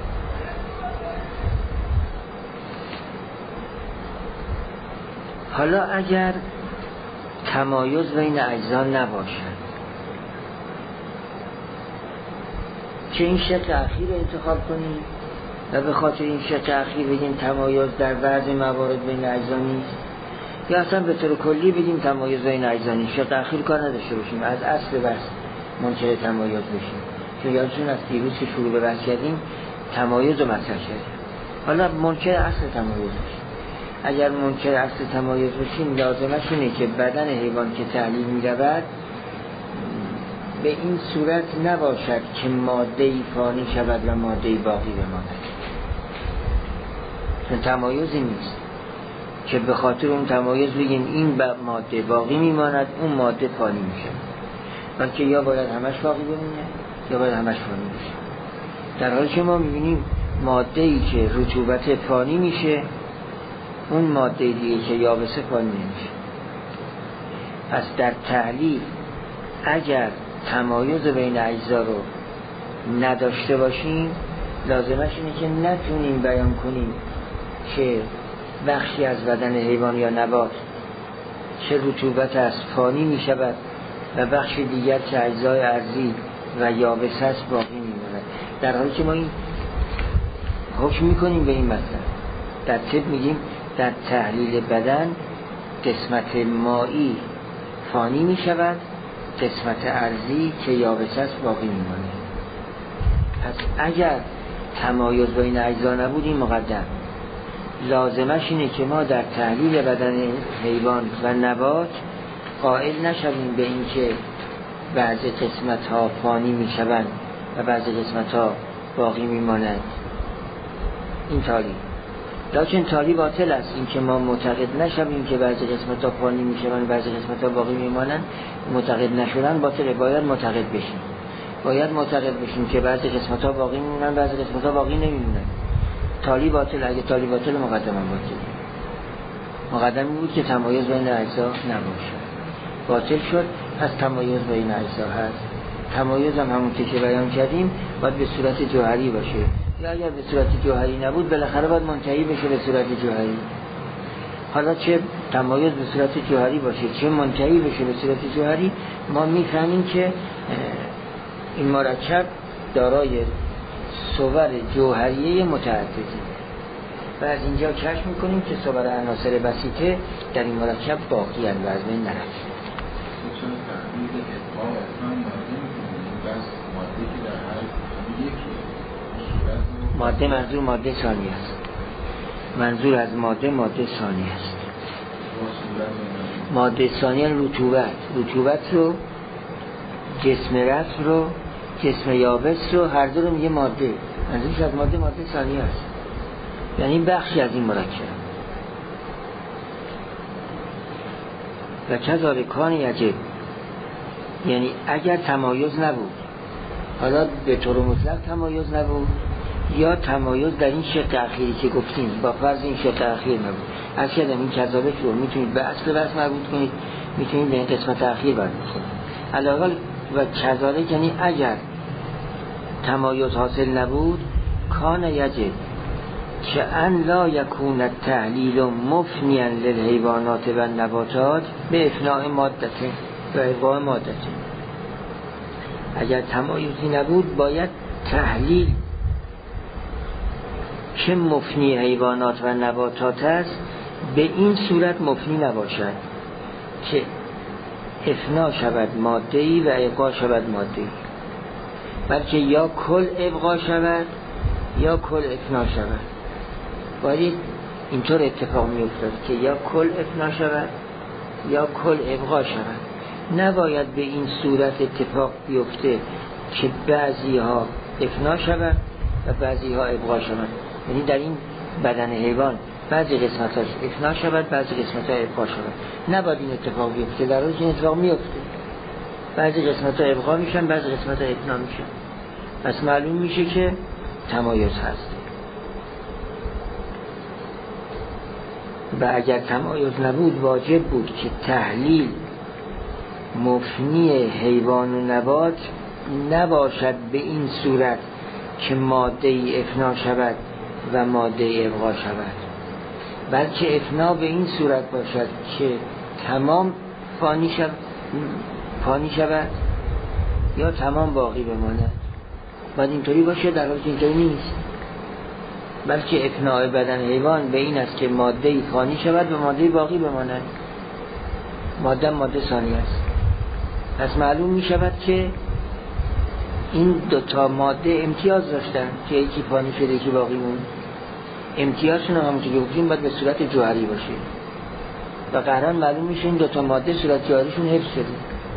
[SPEAKER 1] حالا اگر تمایز بین اجزا نباشد، چه این شق اخیر رو انتخاب کنیم و به خاطر این شق اخیر بگیم تمایز در بعض موارد بین اجزا نیست، یا اصلا به طور کلی بگیم تمایز بین اجزا نیست، شق اخیر کار نداشته باشیم، از اصل بحث منکر تمایز بشیم. چون یادتون از دیروز که شروع به بحث کردیم تمایز رو مطرح کردیم. حالا منکر اصل تمایز باشیم. اگر منکر اصل تمایز باشیم لازمش اینه که بدن حیوان که تحلیل می رود به این صورت نباشد که ماده‌ای فانی شود و ماده‌ای باقی بماند. چون تمایزی نیست که به خاطر اون تمایز بگیم این ماده باقی میماند اون ماده فانی میشه، بلکه یا باید همش باقی بمونه یا باید همش فانی بشه. در حالی که ما میبینیم ماده‌ای که رطوبت فانی میشه اون ماده دیگه که یابسه فانی نمیشه. پس در تحلیل اگر تمایز بین اجزا رو نداشته باشیم لازمش اینه که نتونیم بیان کنیم که بخشی از بدن حیوان یا نبات چه رطوبت از فانی می شود و بخش دیگر که اجزای ارضی و یابس است باقی می ماند. در حالی که ما این حکم می کنیم به این مطلب. در طب میگیم در تحلیل بدن قسمت مایی فانی می شود، قسمت ارضی که یابس است باقی می ماند. پس اگر تمایز بین اجزا نبود این مقدم لازمش اینه که ما در تحلیل بدن حیوان و نبات قائل نشویم به این که بعضی قسمت ها فانی می شوند و بعضی قسمت ها باقی می مانند. این تالی لیکن تالی باطل است. این که ما معتقد نشویم که بعضی قسمت ها فانی می شوند و بعضی قسمت ها باقی می مانند، معتقد نشدن باطله. باید معتقد بشیم باید معتقد بشیم که بعضی قسمت ها باقی می مانند بعضی قسمت ها باقی نمی مانند. تالی باطل. اگه تالی باطل مقدم هم باطل. مقدم بود که تمایز بین اجزا نباشه، باطل شد. پس تمایز بین اجزا هست. تمایز هم همون که بیان کردیم باید به صورت جوهری باشه، یا اگر به صورت جوهری نبود بالاخره باید منتهی بشه به صورت جوهری. حالا چه تمایز به صورت جوهری باشه چه منتهی بشه به صورت جوهری، ما میفهمیم که این مرکب دارای صور جوهریه متعددی و از اینجا کشف میکنیم که صور عناصر بسیطه در این مرکب باقی ان و از بین نرفت.
[SPEAKER 4] چون تحلیل ادعا اصلا ماده میکنیم بس ماده که در هر یکی
[SPEAKER 1] ماده منظور ماده ثانی است. منظور از ماده ماده ثانی است. ماده ثانی رطوبت رطوبت رو جسم رطب رو جسم یابس رو هر دو رو میگه ماده. منظورش از ماده ماده ثانی است، یعنی بخشی از این مرکب. و کذالک کان یجب، یعنی اگر تمایز نبود، حالا به طور مطلق تمایز نبود یا تمایز در این شق اخیری که گفتیم با فرض این شق اخیر نبود، از کردم این کذالک رو میتونید به اصل بس مربوط کنید، میتونید به این قسمت اخیر مربوط کنید. علاوه و کذالک یعنی اگر تمایز حاصل نبود کان یجب که ان لا یکون التحلیل مفنیا للحیوانات و نباتات به افناء مادته و ابقاء مادته. اگر تمایزی نبود باید تحلیل که مفنی حیوانات و نباتات است به این صورت مفنی نباشد که افنا شود ماده‌ای و ابقا شود ماده‌ای، بلکه یا کل ابقا شود یا کل افنا شود. باید اینطور اتفاق می افتاد که یا کل افنا شود یا کل ابقا شود. نباید به این صورت اتفاق بیفته که بعضی ها افنا شود و بعضی ها ابقا شود. یعنی در این بدن حیوان بعضی قسمتاش افنا شود بعضی قسمت ها ابقا شود. نباید این اتفاق بیفته. در حالی که این اتفاق میفته، بعضی قسمت ها ابقا میشن بعضی قسمت ها افنا میشن. پس معلوم میشه که تمایز هست. و اگر تمایز نبود واجب بود که تحلیل مفنی حیوان و نبات نباشد به این صورت که ماده ای افنا شود و ماده ای ابقا شود، بلکه افنا به این صورت باشد که تمام فانی شود فانی شود یا تمام باقی بماند. باید اینطوری باشه، در حالی که اینطوری نیست، بلکه افناء بدن حیوان به این است که ماده ای فانی شود و ماده ای باقی بماند. ماده ماده ثانی است. پس معلوم می شود که این دوتا ماده امتیاز داشتن که یکی فانی شده یکی باقی موند. امتیازشون هم همونطور که گفتیم باید به صورت جوهری باشه و قهرا معلوم میشه این دوتا ماده صورت جوهریشون حفظ شده.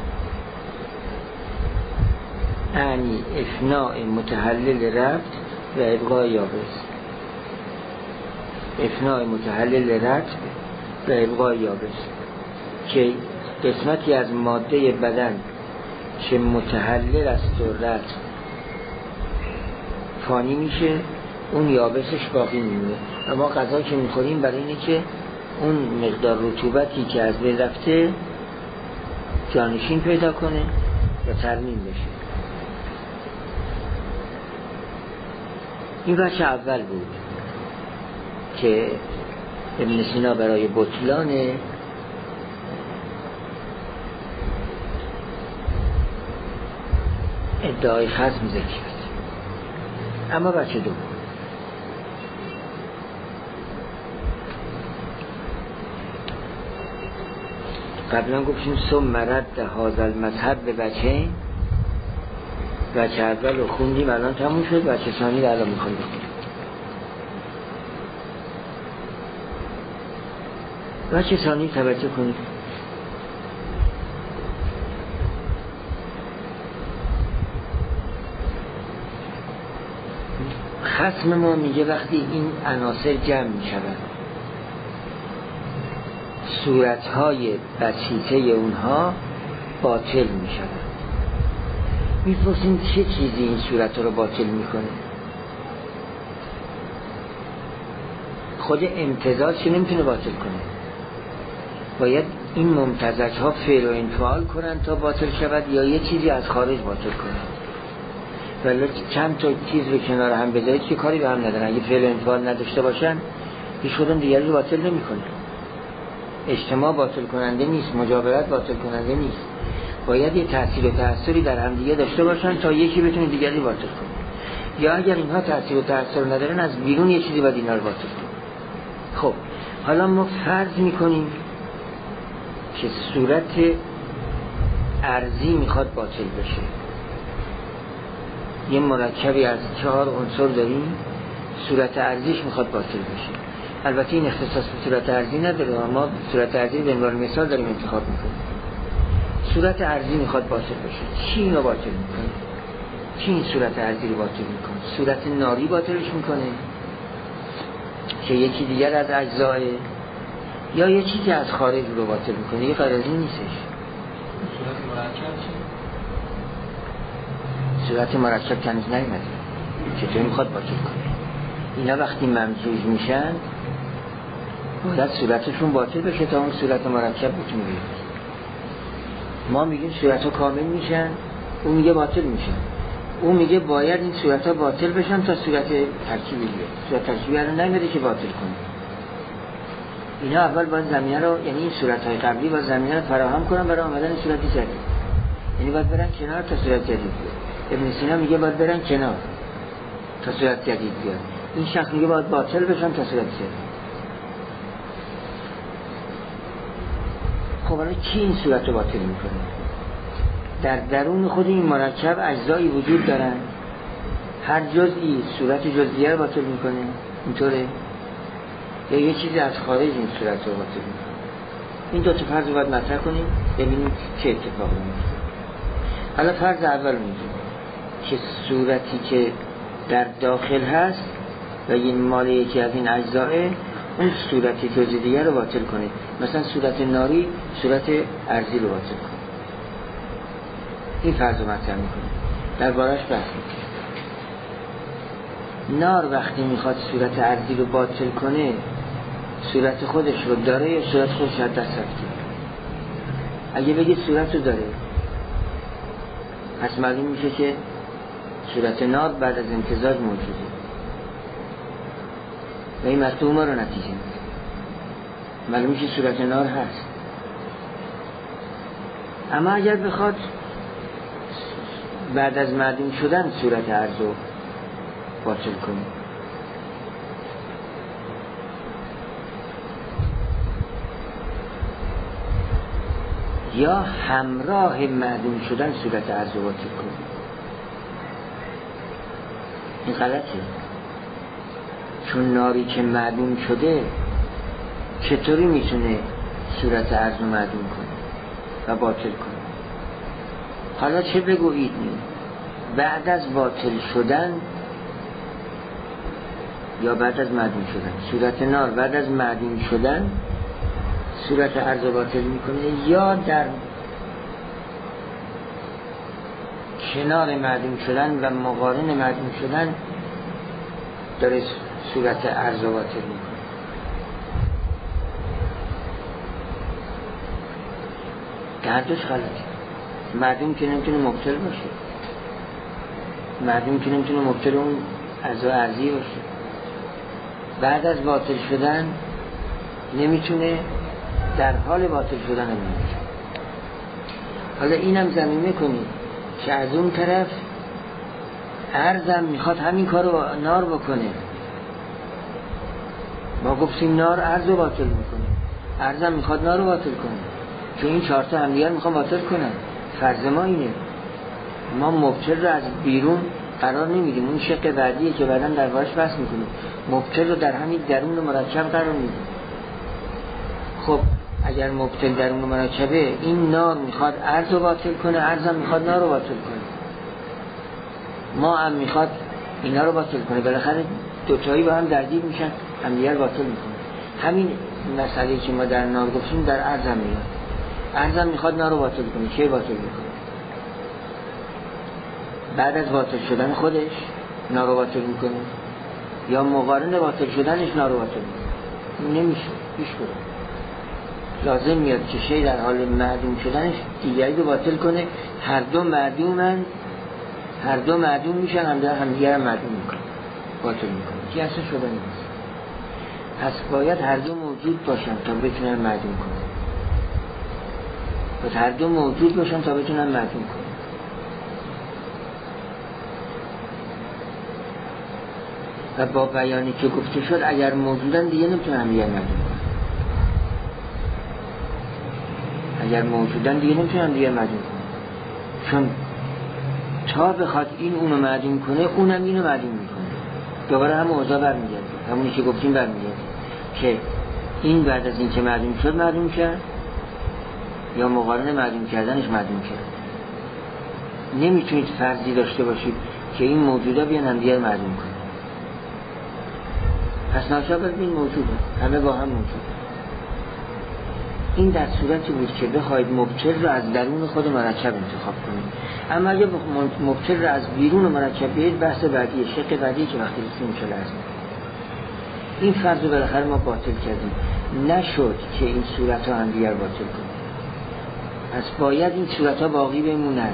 [SPEAKER 1] یعنی افناء متحلل ربط و ابقای یابس، افناء متحلل ربط و ابقای یابس که قسمتی از ماده بدن که متحلل است و ربط فانی میشه، اون یابسش باقی میمونه. و ما غذا که میخوریم برای اینه که اون مقدار رطوبتی که از بین رفته جانشین پیدا کنه و ترمیم بشه. این بچه اول بود که ابن سینا برای بطلان ادعای خصم ذکر کرد. اما بچه دوم قبلا گفتیم سم مرد هذا المذهب به بچه بچه اول رو خوندیم، الان تموم شد. بچه ثانی رو الان میخوایم بخونیم. بچه ثانی توجه کنید. خصم ما میگه وقتی این عناصر جمع میشوند صورتهای بسیطه اونها باطل میشوند. میپرسیم چه چیزی این صورت رو باطل میکنه؟ خود امتزاج که نمیتونه باطل کنه، باید این ممتزج ها فعل و انفعال کنن تا باطل شود یا یه چیزی از خارج باطل کنه. ولی چند تا چیز رو کنار هم بذارید که کاری به هم ندارن. اگه فعل و انفعال نداشته باشن هیچ کدوم دیگری رو باطل نمیکنه. اجتماع باطل کننده نیست، مجاورت باطل کننده نیست. باید یه تأثیر و تأثیری در هم دیگه داشته باشن تا یکی بتونه دیگری باطل کنه. یا اگر اینها تأثیر و تأثیر ندارن از بیرون یه چیزی باید اینا رو باطل کنه. خب حالا ما فرض میکنیم که صورت ارضی میخواد باطل بشه. یه مرکبی از چهار عنصر داریم، صورت ارضیش میخواد باطل بشه. البته این اختصاص به صورت ارضی نداره، ما صورت ارضی به عنوان مثال داریم انتخاب میکنیم. صورت ارضی میخواد باطل بشه، چی اینو باطل میکنه؟ چی این صورت ارضی رو باطل میکنه؟ صورت ناری باطلش میکنه که یکی دیگر از اجزای، یا یه چیزی از خارج رو باطل میکنه؟ یه قرضی نیستش.
[SPEAKER 3] صورت مرکب چی؟
[SPEAKER 1] صورت مرکب کنیز نیمده چطور میخواد باطل کنه؟ اینا وقتی ممزوج میشن باید صورتشون باطل بشه تا اون صورت مرکب بتونه بیاد. ما میگیم صورت ها کامل میشن، اون میگه باطل میشن. اون میگه باید این صورت ها باطل بشن تا صورت ترکیبی بیاد. صورت ترکیبی رو نمیده که باطل کنه. اینا اول باید زمینه رو، یعنی این صورت های قبلی باید زمینه رو فراهم کنن برای آمدن صورت جدید. یعنی باید برن کنار تا صورت جدید بیاد. ابن سینا میگه باید برن کنار تا صورت جدید بیاد. این شخص میگه باید باطل بشن تا صورت جدید. خب حالا کی این صورت رو باطل میکنه؟ در درون خود این مرکب اجزایی وجود دارن، هر جزئی صورت جزئیه رو باطل میکنه، اینطوره؟ یا یه چیزی از خارج این صورت رو باطل میکنه؟ این دو تا فرض رو باید مطرح کنیم ببینیم چه اتفاقی میفته. حالا فرض اول میگیم که صورتی که در داخل هست و این مال یکی از این اجزاه اون صورت جزئی دیگر رو باطل کنه. مثلا صورت ناری صورت ارضی رو باطل کنه. این فرض رو مطرح میکنه، در بارش بحث میکنه. نار وقتی میخواد صورت ارضی رو باطل کنه صورت خودش رو داره یا صورت خودش از دست رفته؟ اگه بگی صورت رو داره پس معلوم میشه که صورت نار بعد از امتزاج موجوده و این مطلوب ما رو نتیجه میده. معلوم میشه صورت نار هست. اما اگر بخواد بعد از معدوم شدن صورت ارض رو باطل کنه، یا همراه معدوم شدن صورت ارض رو باطل کنه، این غلطه. چون ناری که معدوم شده چطوری میتونه صورت عرض رو معدوم کنه و باطل کنه؟ حالا چه بگویید نیم بعد از باطل شدن یا بعد از معدوم شدن؟ صورت نار بعد از معدوم شدن صورت عرض رو باطل میکنه یا در کنار معدوم شدن و مقارن معدوم شدن داره صورت عرض رو باطل میکنه؟ هر دوش غلطه. معدوم که نمیتونه مبتل باشه، معدوم که نمیتونه مبتل اون اعضای عرضی باشه. بعد از باطل شدن نمیتونه در حال باطل شدن هم نمیتونه. حالا اینم زمینه کنید که از اون طرف عرضم میخواد همین کار رو نار بکنه. ما گفتیم نار عرض رو باطل میکنه، عرضم میخواد نار رو باطل کنه، چون این چهارتا همدیگر میخوان باطل کنن. فرض ما اینه ما مبتل رو از بیرون قرار نمیدیم، اون شق بعدیه که بعداً در باش بحث میکنیم. مبتل رو در همین درون مرکب قرار میدیم. خب اگر مبتل درون مرکبه این نار میخواد عرض رو باطل کنه، عرضم میخواد نار رو باطل کنه، ما هم میخواد اینا رو باطل کنه، بالاخره دوتایی با هم درگیر میشن، همدیگر باطل میکنه. همین مسئله که ما در نار گفتیم در عرضم میاد. عرضم میخواد نار رو باطل کنه، چه باطل میکنه؟ بعد از باطل شدن خودش نار رو باطل میکنه یا مقارن باطل شدنش نار رو باطل میکنه؟ نمیشه، پیش برو. لازم میاد که شی در حال معدوم شدنش دیگری رو باطل کنه. هر دو معدومن، هر دو معدوم میشن، هم در هم دیگر هم معدوم میکنه، باطل میکنه. که اصلا شدن نیست. پس باید هر دو موجود باشن تا بتونن معدوم کنن. پس هر دو موجود باشن تا بتونن معدوم کنن. و با بیانی که گفته شد اگر موجودن دیگه نمیتونن هم دیگر معدوم کنن. اگر موجودن دیگه نمیتونن دیگه معدوم کنن، چون تا بخواد این اونو معدوم کنه اونم اینو معدوم میکنه. دوباره هم اوضاع برمیگرده، همونی که گفتیم برمیگرده که این بعد از این که معدوم شد معدوم کرد یا مقارن معدوم کردنش معدوم کرد. نمیتونید فرضی داشته باشید که این موجودا بیان هم دیگر معدوم کنه. پس ناشابه این موجوده، همه با هم موجوده. این در صورتی بود که بخواید مبتل رو از درون خود مرکب انتخاب کنید. اما اگه مبتل رو از بیرون مرکب بیاید بحث بعدیه، شق بعدیه که وقتی رسیم چه لازم. این فرض رو بالاخره ما باطل کردیم، نشد که این صورت ها هم دیگر باطل کنیم. پس باید این صورت ها باقی بمونن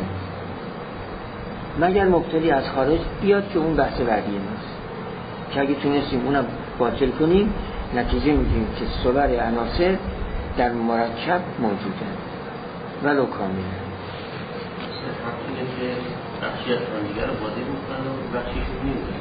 [SPEAKER 1] مگر مبتلی از خارج بیاد که اون بحث بعدیه ماست که اگه تونستیم اونم باطل کنیم نتیجه میگیم که صور عناصر در مرکب موجوده ولو کامله.
[SPEAKER 2] همچنین که بخشی از همدیگر رو بازی میکنن و بخشیش رو میمونن.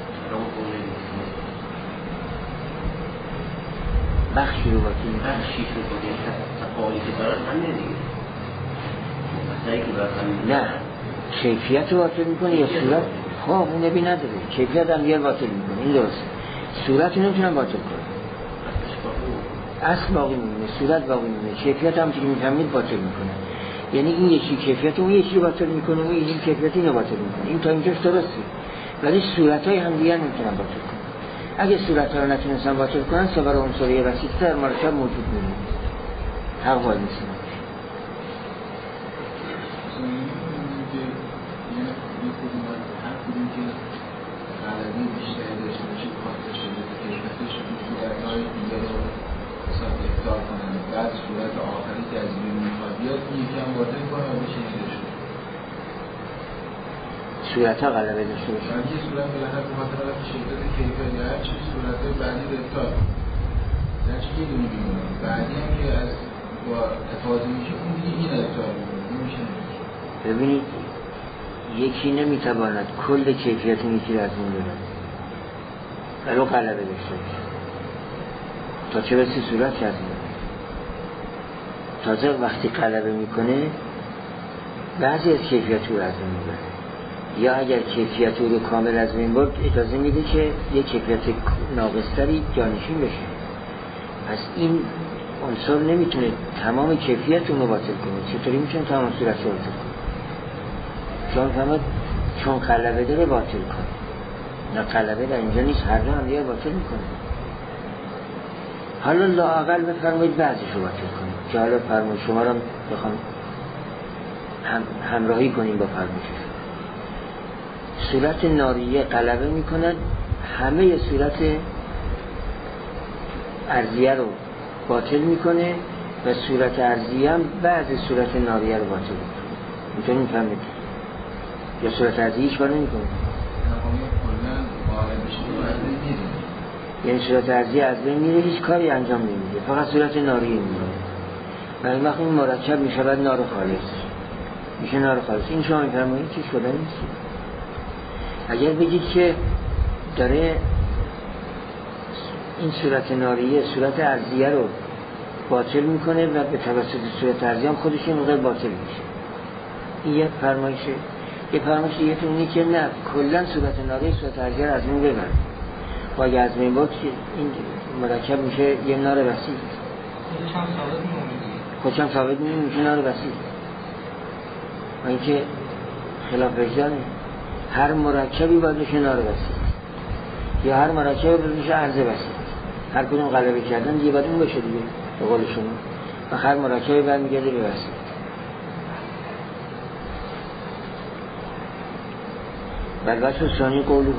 [SPEAKER 1] بخشی رو بازی میکنن،
[SPEAKER 2] بخشیش رو بازی میکنن، تفاوتی که دارن همه دیگه مسئله که برخواهیم
[SPEAKER 1] نه کیفیت رو باطل میکنه یا صورت؟ خب اون نبی نداره، کیفیت هم دیگر باطل میکنه، این درست. صورت رو نمیتونن باطل کنه، اصل باقی میمونه، صورت باقی میمونه، کیفیت هم که میفهمید باطل میکنه. یعنی این یکی کیفیت اون یکی رو باطل میکنه، اون یکی کیفیت اینو باطل میکنه. این تا اینجاش درسته، ولی صورت‌های هم دیگر نمیتونن باطل کنن. اگه صورت‌ها رو نتونستن باطل کنن صور عنصری وسیط در مرکب موجود میمونه، حق وای میسن.
[SPEAKER 4] بعد صورت آخری که از بیرون میخواد بیاد این یکی هم باطل کنه و بشه دیده شد.
[SPEAKER 1] صورت ها غلبه داشته باشه.
[SPEAKER 4] یه صورت بالاخره به خاطر وقتی شدت کیفیت یا هر چیز صورت های بعدی به افتاد در چی یه دونی بیمونه بعدی هم که از با افاظه میشه اون دیگه این افتاد میشه میشه.
[SPEAKER 1] ببینید یکی نمیتواند کل کیفیت اون یکی رو از اون ببرد ولو غلبه داشته باشه تا چه بسی صورت که از اون تازه وقتی غلبه میکنه بعضی از کیفیت رو از اون میبره. یا اگر کیفیت او رو کامل از بین برد اجازه میده که یک کیفیت ناقصتری جانشین بشه. پس این عنصر نمیتونه تمام کیفیت اون رو باطل کنه. چطوری میتونه تمام صورت رو باطل کنه؟ چون فهمد چون غلبه داره باطل کنه. نه غلبه در اینجا نیست، هر دو هم دیگه باطل میکنه. حالا لااقل بفرمایید بعضیش رو باطل کنید که حالا فرمایید شما رو بخوام هم همراهی کنیم با فرمایشش. صورت ناریه غلبه میکنن، همه صورت ارضیه رو باطل میکنه و صورت ارضیه هم بعض صورت ناریه رو باطل میکنه. میتونیم فهمید یا صورت ارضیه هیچ کار نمیکنه، یعنی صورت ارضیه از بین میره، هیچ کاری انجام نمیده، فقط صورت ناریه میره. و این وقت این مرکب میشود نار خالص، میشه نار خالص. این شما میفرمایید چی شده نیست. اگر بگید که داره این صورت ناریه صورت ارضیه رو باطل میکنه و به توسط صورت ارضیه هم خودش این مقدار باطل میشه، این یک فرمایشه. یه فرمایش دیگه اینه که نه، کلا صورت ناریه صورت ارضیه رو از بین ببر. و اگه از بین برد این مرکب میشه یه نار وسیع. خودش هم ثابت میمونه میشه نار وسیع. و اینکه خلاف وجدانه، هر مرکبی باید بشه نار وسیع یا هر مرکبی باید بشه عرض وسیع. هر کدوم غلبه کردن دیگه باید اون بشه دیگه به قول شما، و هر مرکبی باید میگرده به وسیع. بلوچه ثانی قوله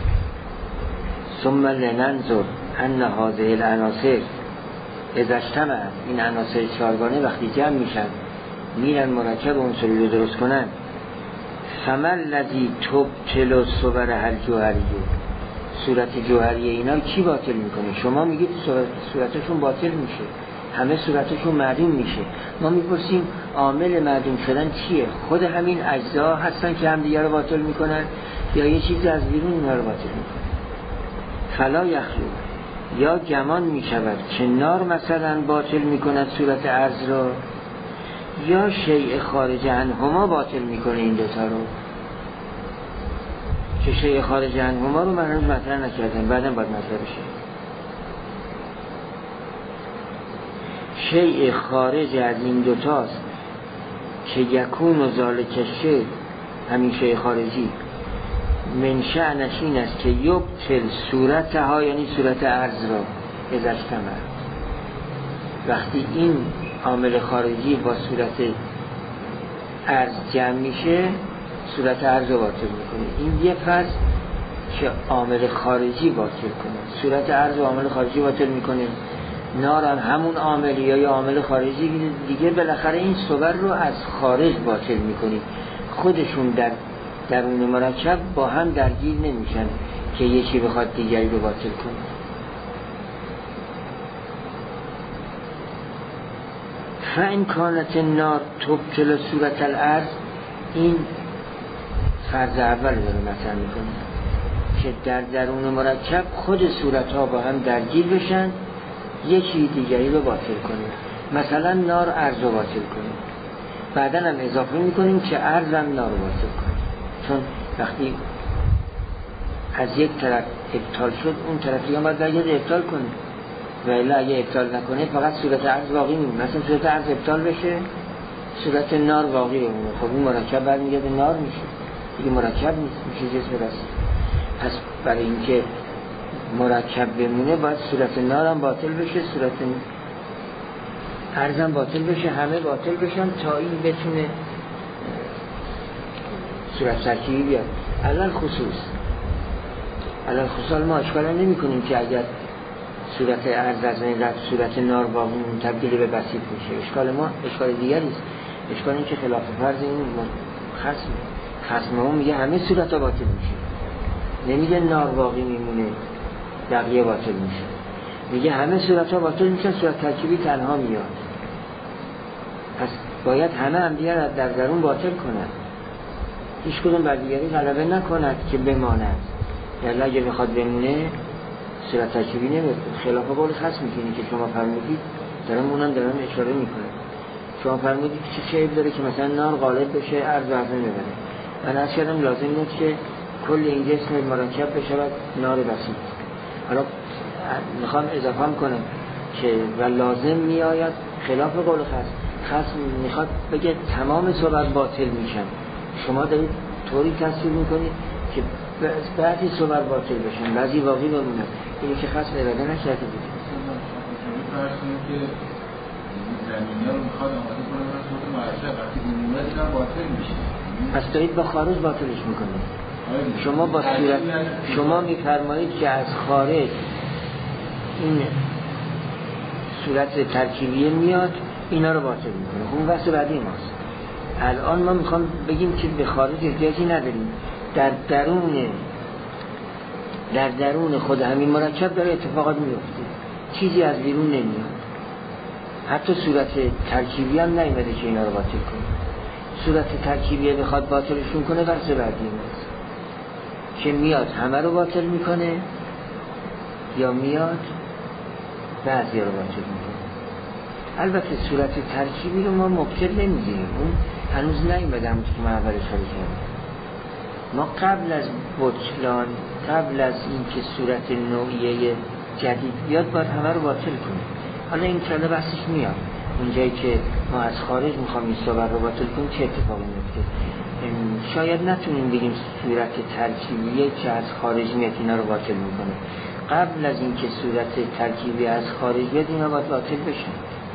[SPEAKER 1] ثم لننظر ان هذه العناصر اذا اجتمعت، این عناصر چهارگانه وقتی جمع میشن میرن مرکب عنصری رو درست کنن. فما الذی تبطل الصور الجوهریه، صورت جوهری اینا کی باطل میکنه؟ شما میگید صورت صورتشون باطل میشه، همه صورتشون معدوم میشه. ما میپرسیم عامل معدوم شدن چیه؟ خود همین اجزا هستن که هم دیگه رو باطل میکنن یا یه چیزی از بیرون اینا رو باطل میکنه؟ فلا یخلو، یا گمان میشود که نار مثلا باطل میکند صورت عرض را، یا شیء خارج عنهما باطل میکنه این دوتا رو. که شیء خارج عنهما رو من هنوز مطرح نکردم، بعدم باید مطرح بشه. شیء خارج از این دوتاست که یکون و ذالک شیء، همین شیء خارجی من شأنش این است که یبطل صورتها، یعنی صورت عرض را اذا اجتمع. وقتی این عامل خارجی با صورت عرض جمع میشه صورت عرض رو باطل میکنه. این یه فرض که عامل خارجی باطل کنه، صورت عرض و عامل خارجی باطل میکنه. نارم همون عاملی یا یا عامل خارجی دیگه، بالاخره این صور رو از خارج باطل میکنی. خودشون در درون مرکب با هم درگیر نمیشن که یکی بخواد دیگری رو باطل کنه. فإن كانت النار تبطل صورت الارض، این فرض اول داره مطرح میکنه که در درون مرکب خود صورت ها با هم درگیر بشن یکی دیگری رو باطل کنه. مثلا نار عرض رو باطل کنه، بعدا هم اضافه میکنیم که عرض هم نار رو باطل کنه. چون وقتی از یک طرف ابطال شد اون طرفی هم باید باید ابطال کنه، و الا اگه ابطال نکنه فقط صورت عرض باقی میمونه. مثلا صورت عرض ابطال بشه صورت نار باقی بمونه، خب اون مرکب بعد میگه نار میشه دیگه، مرکب نیست، میشه جسم رسید. پس برای اینکه مرکب بمونه باید صورت نار هم باطل بشه، صورت عرض هم باطل بشه، همه باطل بشن تا این بتونه صورت ترکیبی بیاد. علل خصوص علل خصوص ما اشکال نمی کنیم که اگر صورت عرض از این رفت صورت نار باقی تبدیل به بسیط میشه. اشکال ما اشکال دیگری است. اشکال این که خلاف فرض این خصم خصم هم میگه همه صورت ها باطل میشه، نمیگه نار باقی میمونه بقیه باطل میشه، میگه همه صورت ها باطل میشن، صورت ترکیبی تنها میاد. پس باید همه هم دیگر در درون باطل کنند، هیچ کدوم بر دیگری غلبه نکند که بماند. یعنی اگه بخواد بمونه صورت ترکیبی نمیاد. خلاف قول خاص میکنی که شما فرمودید، دارم اونم دارم اشاره میکنم. شما فرمودید چه عیب داره که مثلا نار غالب بشه عرض عرض نبره. من از کردم لازم نیست که کل این جسم مرکب بشود نار بسیط. حالا میخوام اضافه کنم که و لازم میآید خلاف قول خصم. خصم میخواد بگه تمام صور باطل میشن، شما دارید طوری تصویر میکنید که بعضی صور باطل بشن بعضی واقعی بمونه. اینی که خصم اراده نکرده بود.
[SPEAKER 4] فرض که زمینی رو میخواد آماده کنه برای صورت معرشت وقتی بمونه دیدن باطل میشه،
[SPEAKER 1] پس دارید با خارج باطلش میکنید. شما با صورت شما میفرمایید که از خارج این صورت ترکیبیه میاد اینا رو باطل میکنه. اون بحث بعدی ماست. الان ما میخوام بگیم که به خارج احتیاجی نداریم، در درون در درون خود همین مرکب داره اتفاقات میفته، چیزی از بیرون نمیاد. حتی صورت ترکیبی هم نیامده که اینا رو باطل کنه. صورت ترکیبیه بخواد باطلشون کنه بحث بعدی ماست که میاد همه رو باطل میکنه یا میاد بعضی رو باطل میکنه. البته صورت ترکیبی رو ما مبطل نمیدیم، اون هنوز نیومده همون که ما اولش رو کردیم. ما قبل از بطلان، قبل از اینکه صورت نوعیه جدید بیاد باید همه رو باطل کنیم. حالا این کله بحثش میاد اونجایی که ما از خارج میخوام این صور رو باطل کنیم چه اتفاقی میفته. شاید نتونیم بگیم صورت ترکیبیه که از خارج میاد اینا رو باطل میکنه. قبل از اینکه صورت ترکیبی از خارج بیاد اینا باید باطل بشن.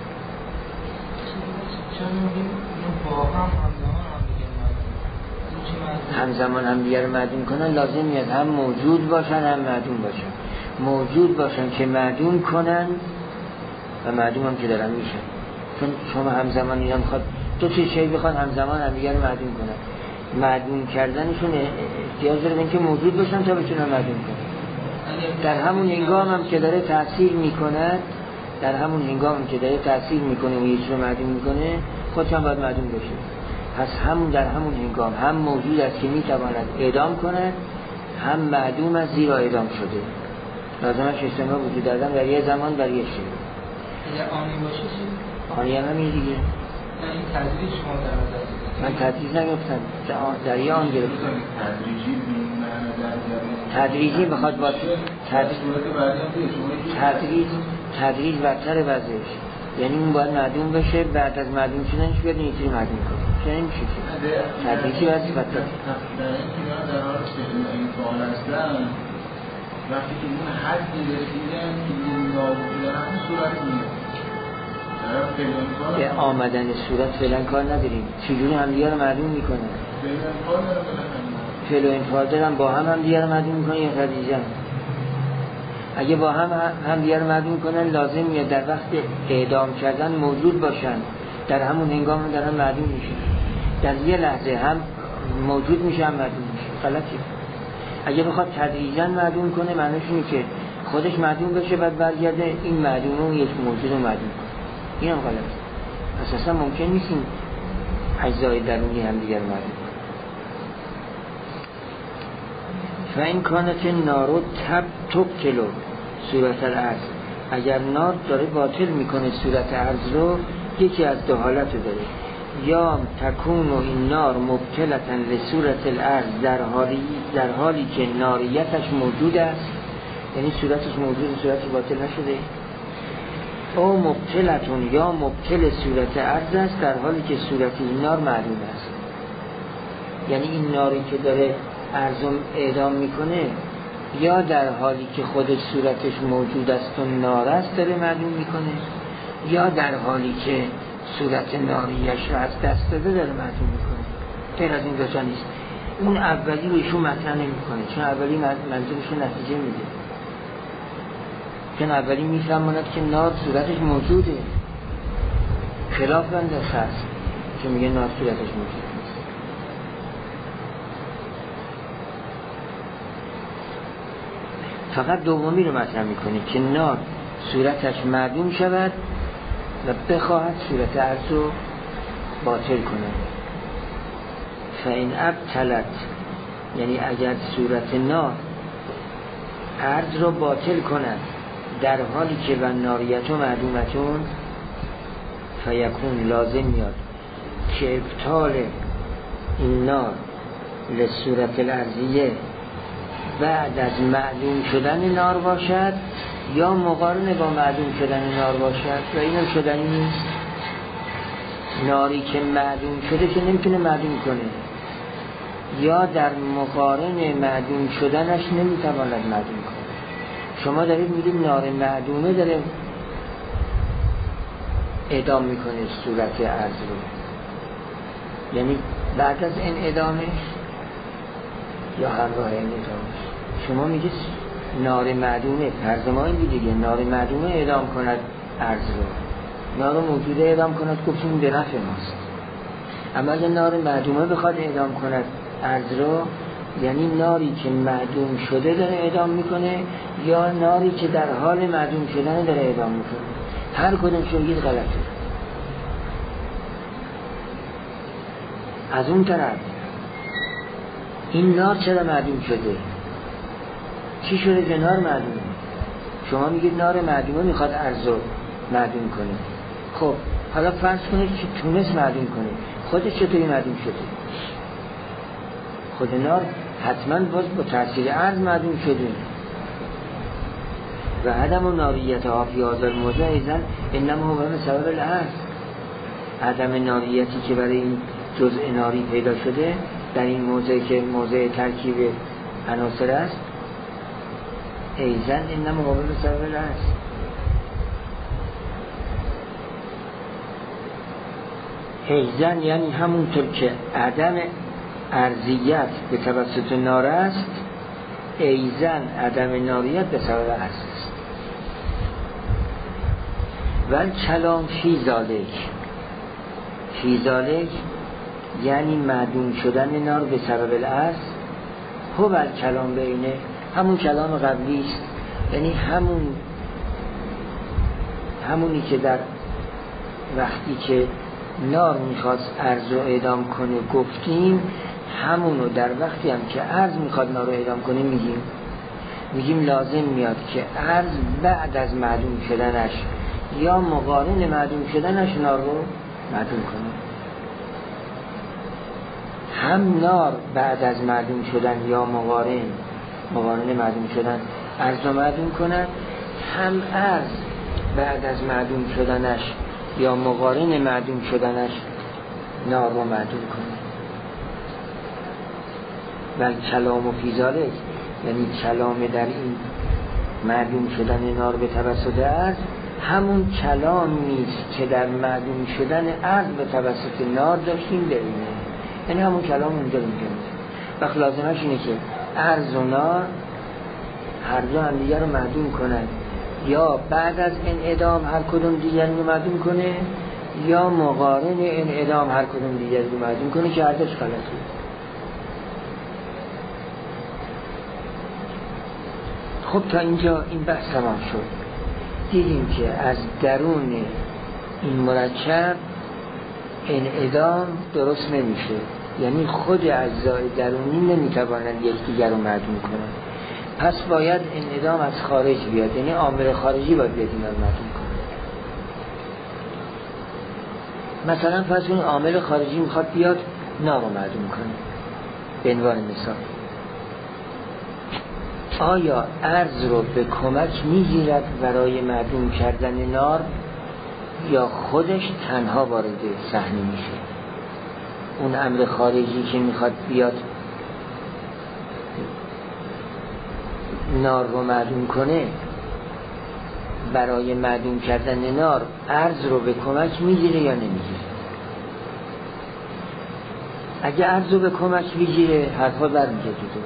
[SPEAKER 1] همزمان هم دیگر معدوم کنن لازم میاد هم موجود باشن هم معدوم باشن. موجود باشن که معدوم کنن و معدوم هم که دارن میشن. چون شما همزمان اینا میخواد دو تا شی بخوان همزمان هم دیگر معدوم کنن. معدوم کردنشون احتیاج داره اینکه موجود باشن تا بتونن معدوم کنن. در همون هنگام هم که داره تأثیر میکنه در همون هنگام هم که داره تأثیر میکنه و یه چیز رو معدوم میکنه خودش هم باید معدوم بشه. پس همون در همون هنگام هم موجود است که میتواند اعدام کنه، هم معدوم از زیرا اعدام شده. لازمش اجتماع وجود دادن در یه زمان در یه شی.
[SPEAKER 3] اگر آنی باشه چی؟
[SPEAKER 1] آنی هم همین دیگه.
[SPEAKER 3] این تدریج شما در نظر
[SPEAKER 1] من تدریج نگفتم، در یه آن گرفتم.
[SPEAKER 4] تدریجی
[SPEAKER 1] تدریجی بخواد با تدریج تدریج بدتر وضعش، یعنی اون باید معدوم بشه، بعد از معدوم شدنش بیاد این یکی رو معدوم کنه. چه نمیشه که تدریجی وضعش بدتر.
[SPEAKER 4] در این در حال که این فعال هستن وقتی که اون حدی رسیدن که این نابودی دارن همون صورت میاد به
[SPEAKER 1] آمدن صورت فعلا کار نداریم. چجوری هم دیگه رو معدوم میکنه؟ فعل و انفعال دارن با هم هم دیگه رو معدوم میکنه یا تدریجا؟ اگه با هم هم دیگه رو معدوم کنن لازم میاد در وقت اعدام کردن موجود باشن، در همون هنگام دارن معدوم میشن. در یه لحظه هم موجود میشه هم معدوم میشه. غلطی. اگه بخواد تدریجا معدوم کنه معنیش اینه که خودش معدوم بشه بعد برگرده این معدومه و یک موجود رو معدوم کنه. این هم غلطه. اساسا ممکن نیست این اجزای درونی هم دیگر معدوم کنه. و این کانت نارو تب تبتلو صورت الارض. اگر نار داره باطل میکنه صورت ارض رو، یکی از دو حالت داره. یا تکون و این نار مبتلتن لصورت الارض در حالی در حالی که ناریتش موجود است، یعنی صورتش موجود، صورتش باطل نشده. او مبتلتون یا مبتل صورت ارض است در حالی که صورت این نار معلوم است. یعنی این ناری که داره ارزم اعدام میکنه یا در حالی که خودش صورتش موجود است و نار است داره معلوم میکنه، یا در حالی که صورت ناریش رو از دست داده داره معلوم میکنه. غیر از این دوتا نیست. اون اولی رو ایشون مطرح نمیکنه چون اولی منظورش نتیجه میده. چون اولی میفهماند که نار صورتش موجوده، خلاف بنده هست که میگه نار صورتش موجود نیست. فقط دومی رو مطرح میکنه که نار صورتش معدوم شود و بخواهد صورت ارض رو باطل کنه. فین ابطلت، یعنی اگر صورت نار ارض رو باطل کند در حالی که و ناریت و معدومتون، فیکون لازم میاد که ابطال این نار لصورت الارضیه بعد از معدوم شدن نار باشد یا مقارن با معدوم شدن نار باشد و اینم شدنی نیست. ناری که معدوم شده که نمیتونه معدوم کنه، یا در مقارن معدوم شدنش نمیتواند معدوم کنه. شما دارید میگید نار معدومه داره اعدام میکنه صورت ارض رو، یعنی بعد از انعدامش یا همراه انعدامش. شما میگید نار معدومه، فرض ما این دیگه نار معدومه اعدام کند ارض رو، نار موجوده اعدام کند، گفتیم به نفع ماست. اما اگه نار معدومه بخواد اعدام کند ارض رو، یعنی ناری که معدوم شده داره اعدام میکنه یا ناری که در حال معدوم شدن داره اعدام میکنه. هر کدوم شوگید غلطه. از اون طرف این نار چرا معدوم شده؟ چی شده که نار معدومه؟ شما میگید نار معدومه میخواد ارض رو معدوم کنه. خب حالا فرض کنید که تونست معدوم کنه، خودش چطوری معدوم شده؟ خود نار حتما باز با تاثیر ارض معدوم شده. و عدم و ناریت ها فی هذا الموضع ایزن انما هو به سبب الارض. عدم ناریتی که برای این جزء ناری پیدا شده در این موضع که موضع ترکیب عناصر است، ایزن انما هو به سبب الارض. ایزن یعنی همونطور که عدم ارضیت به توسط نار است، ایزن عدم ناریت به سبب ارض است. ول کلام فی ذالک، فی ذالک یعنی معدوم شدن نار به سبب الارض. هو ول کلام بینه، همون کلام قبلی است، یعنی همون همونی که در وقتی که نار میخواست ارض رو اعدام کنه گفتیم، همونو در وقتی هم که ارض میخواد نار رو اعدام کنه میگیم. میگیم لازم میاد که ارض بعد از معدوم شدنش یا مقارن معدوم شدنش نار رو معدوم کنه. هم نار بعد از معدوم شدن یا مقارن مقارن معدوم شدن ارض رو معدوم کنه، هم ارض بعد از معدوم شدنش یا مقارن معدوم شدنش نار رو معدوم کنه. و کلام و فی ذالک یعنی کلام در این معدوم شدن نار به توسط ارض همون کلام نیست که در معدوم شدن ارض به توسط نار داشتیم ببینه، یعنی همون کلام اونجا میگه. وقت لازمش اینه که ارض و نار هر دو هم دیگر رو معدوم کنن، یا بعد از انعدام هر کدوم دیگر رو معدوم کنه یا مقارن انعدام هر کدوم دیگر رو معدوم کنه، که هردش غلطه. خب تا اینجا این بحث تمام شد. دیدیم که از درون این مرکب انعدام درست نمیشه، یعنی خود اجزای درونی نمیتوانند یکدیگر رو معدوم کنند. پس باید انعدام از خارج بیاد، یعنی عامل خارجی باید بیاد اینا رو معدوم کنه. مثلا فرض کنید عامل خارجی میخواد بیاد نار رو معدوم کنه. به عنوان مثال آیا ارض رو به کمک میگیرد برای معدوم کردن نار یا خودش تنها وارد صحنه میشه؟ اون امر خارجی که میخواد بیاد نار رو معدوم کنه برای معدوم کردن نار ارض رو به کمک میگیره یا نمیگیره؟ اگه ارض رو به کمک میگیره حرفا برمیگه تو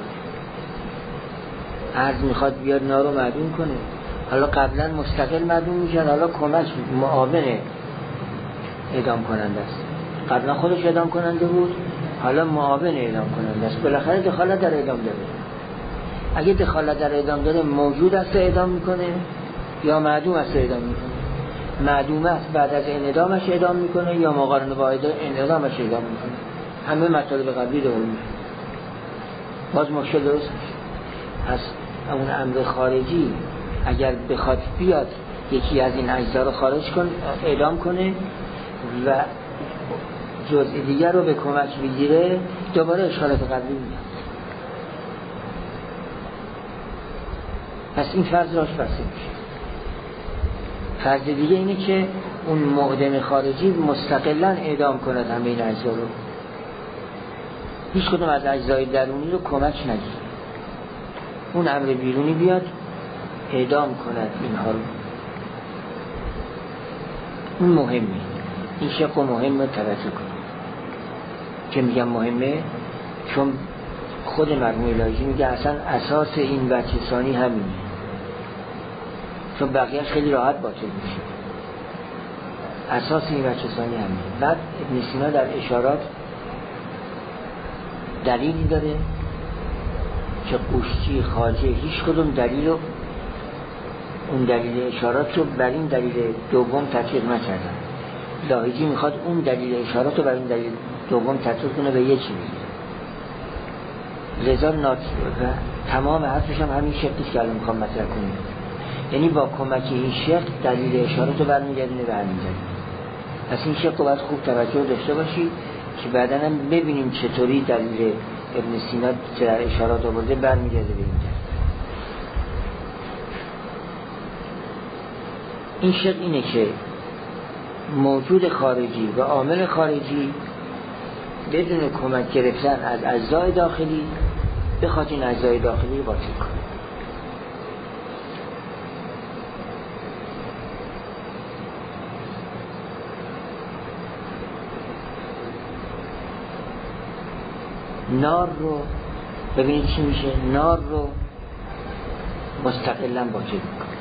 [SPEAKER 1] ارض میخواد بیاد نار رو معدوم کنه، حالا قبلا مستقل معدوم میکرد، حالا کمک معاون اعدام کننده است. قبلا خودش اعدام کننده بود، حالا معاون اعدام کننده است. بالاخره دخالت در اعدام داره. اگه دخالت در اعدام داره موجود است اعدام میکنه یا معدوم است اعدام میکنه؟ معدوم است بعد از انعدامش اعدام میکنه یا مقارن با انعدامش اعدام میکنه؟ همه مطالب قبلی دوره میشه. باز مشکل درست میشه. پس اون امر خارجی اگر بخواد بیاد یکی از این اجزا رو خارج کن اعدام کنه و جزء دیگر رو به کمک بگیره دوباره اشکالات قبلی میاد. پس این فرض راش بسته میشه. فرض دیگه اینه که اون معدم خارجی مستقلاً اعدام کند همه این اجزا رو، هیچ کدوم از اجزای درونی رو کمک نگیره، اون امر بیرونی بیاد اعدام کند اینها رو. اون مهمه، این شق مهمه توجه کنید. که میگم مهمه چون خود مرحوم الهی میگه اصلا اساس این وجه ثانی همینه، چون بقیهش خیلی راحت باطل میشه. اساس این وجه ثانی همینه. بعد ابن سینا در اشارات دلیلی داره که قوشچی خواجه هیچ کدوم دلیل رو، اون دلیل اشارات رو بر این دلیل دوم تطبیق نکردن. لاحجی میخواد اون دلیل اشارات رو بر این دلیل دوم تطبیق کنه به یه چیزی. لذا نات و تمام حرفش هم همین شکلیست که الان میخوام مطرح کنیم، یعنی با کمک این شق دلیل اشارات رو برمیگردونه به همین دلیل. پس این شق رو باید خوب توجه داشته باشی که بعدا هم ببینیم چطوری دلیل ابن سینا که در اشارات آورده برمیگرده به این دلیل. این شق اینه که موجود خارجی و عامل خارجی بدون کمک گرفتن از اجزای داخلی بخواد این اجزای داخلی رو باطل کنه. نار رو ببینید چی میشه، نار رو مستقلاً باطل میکنه،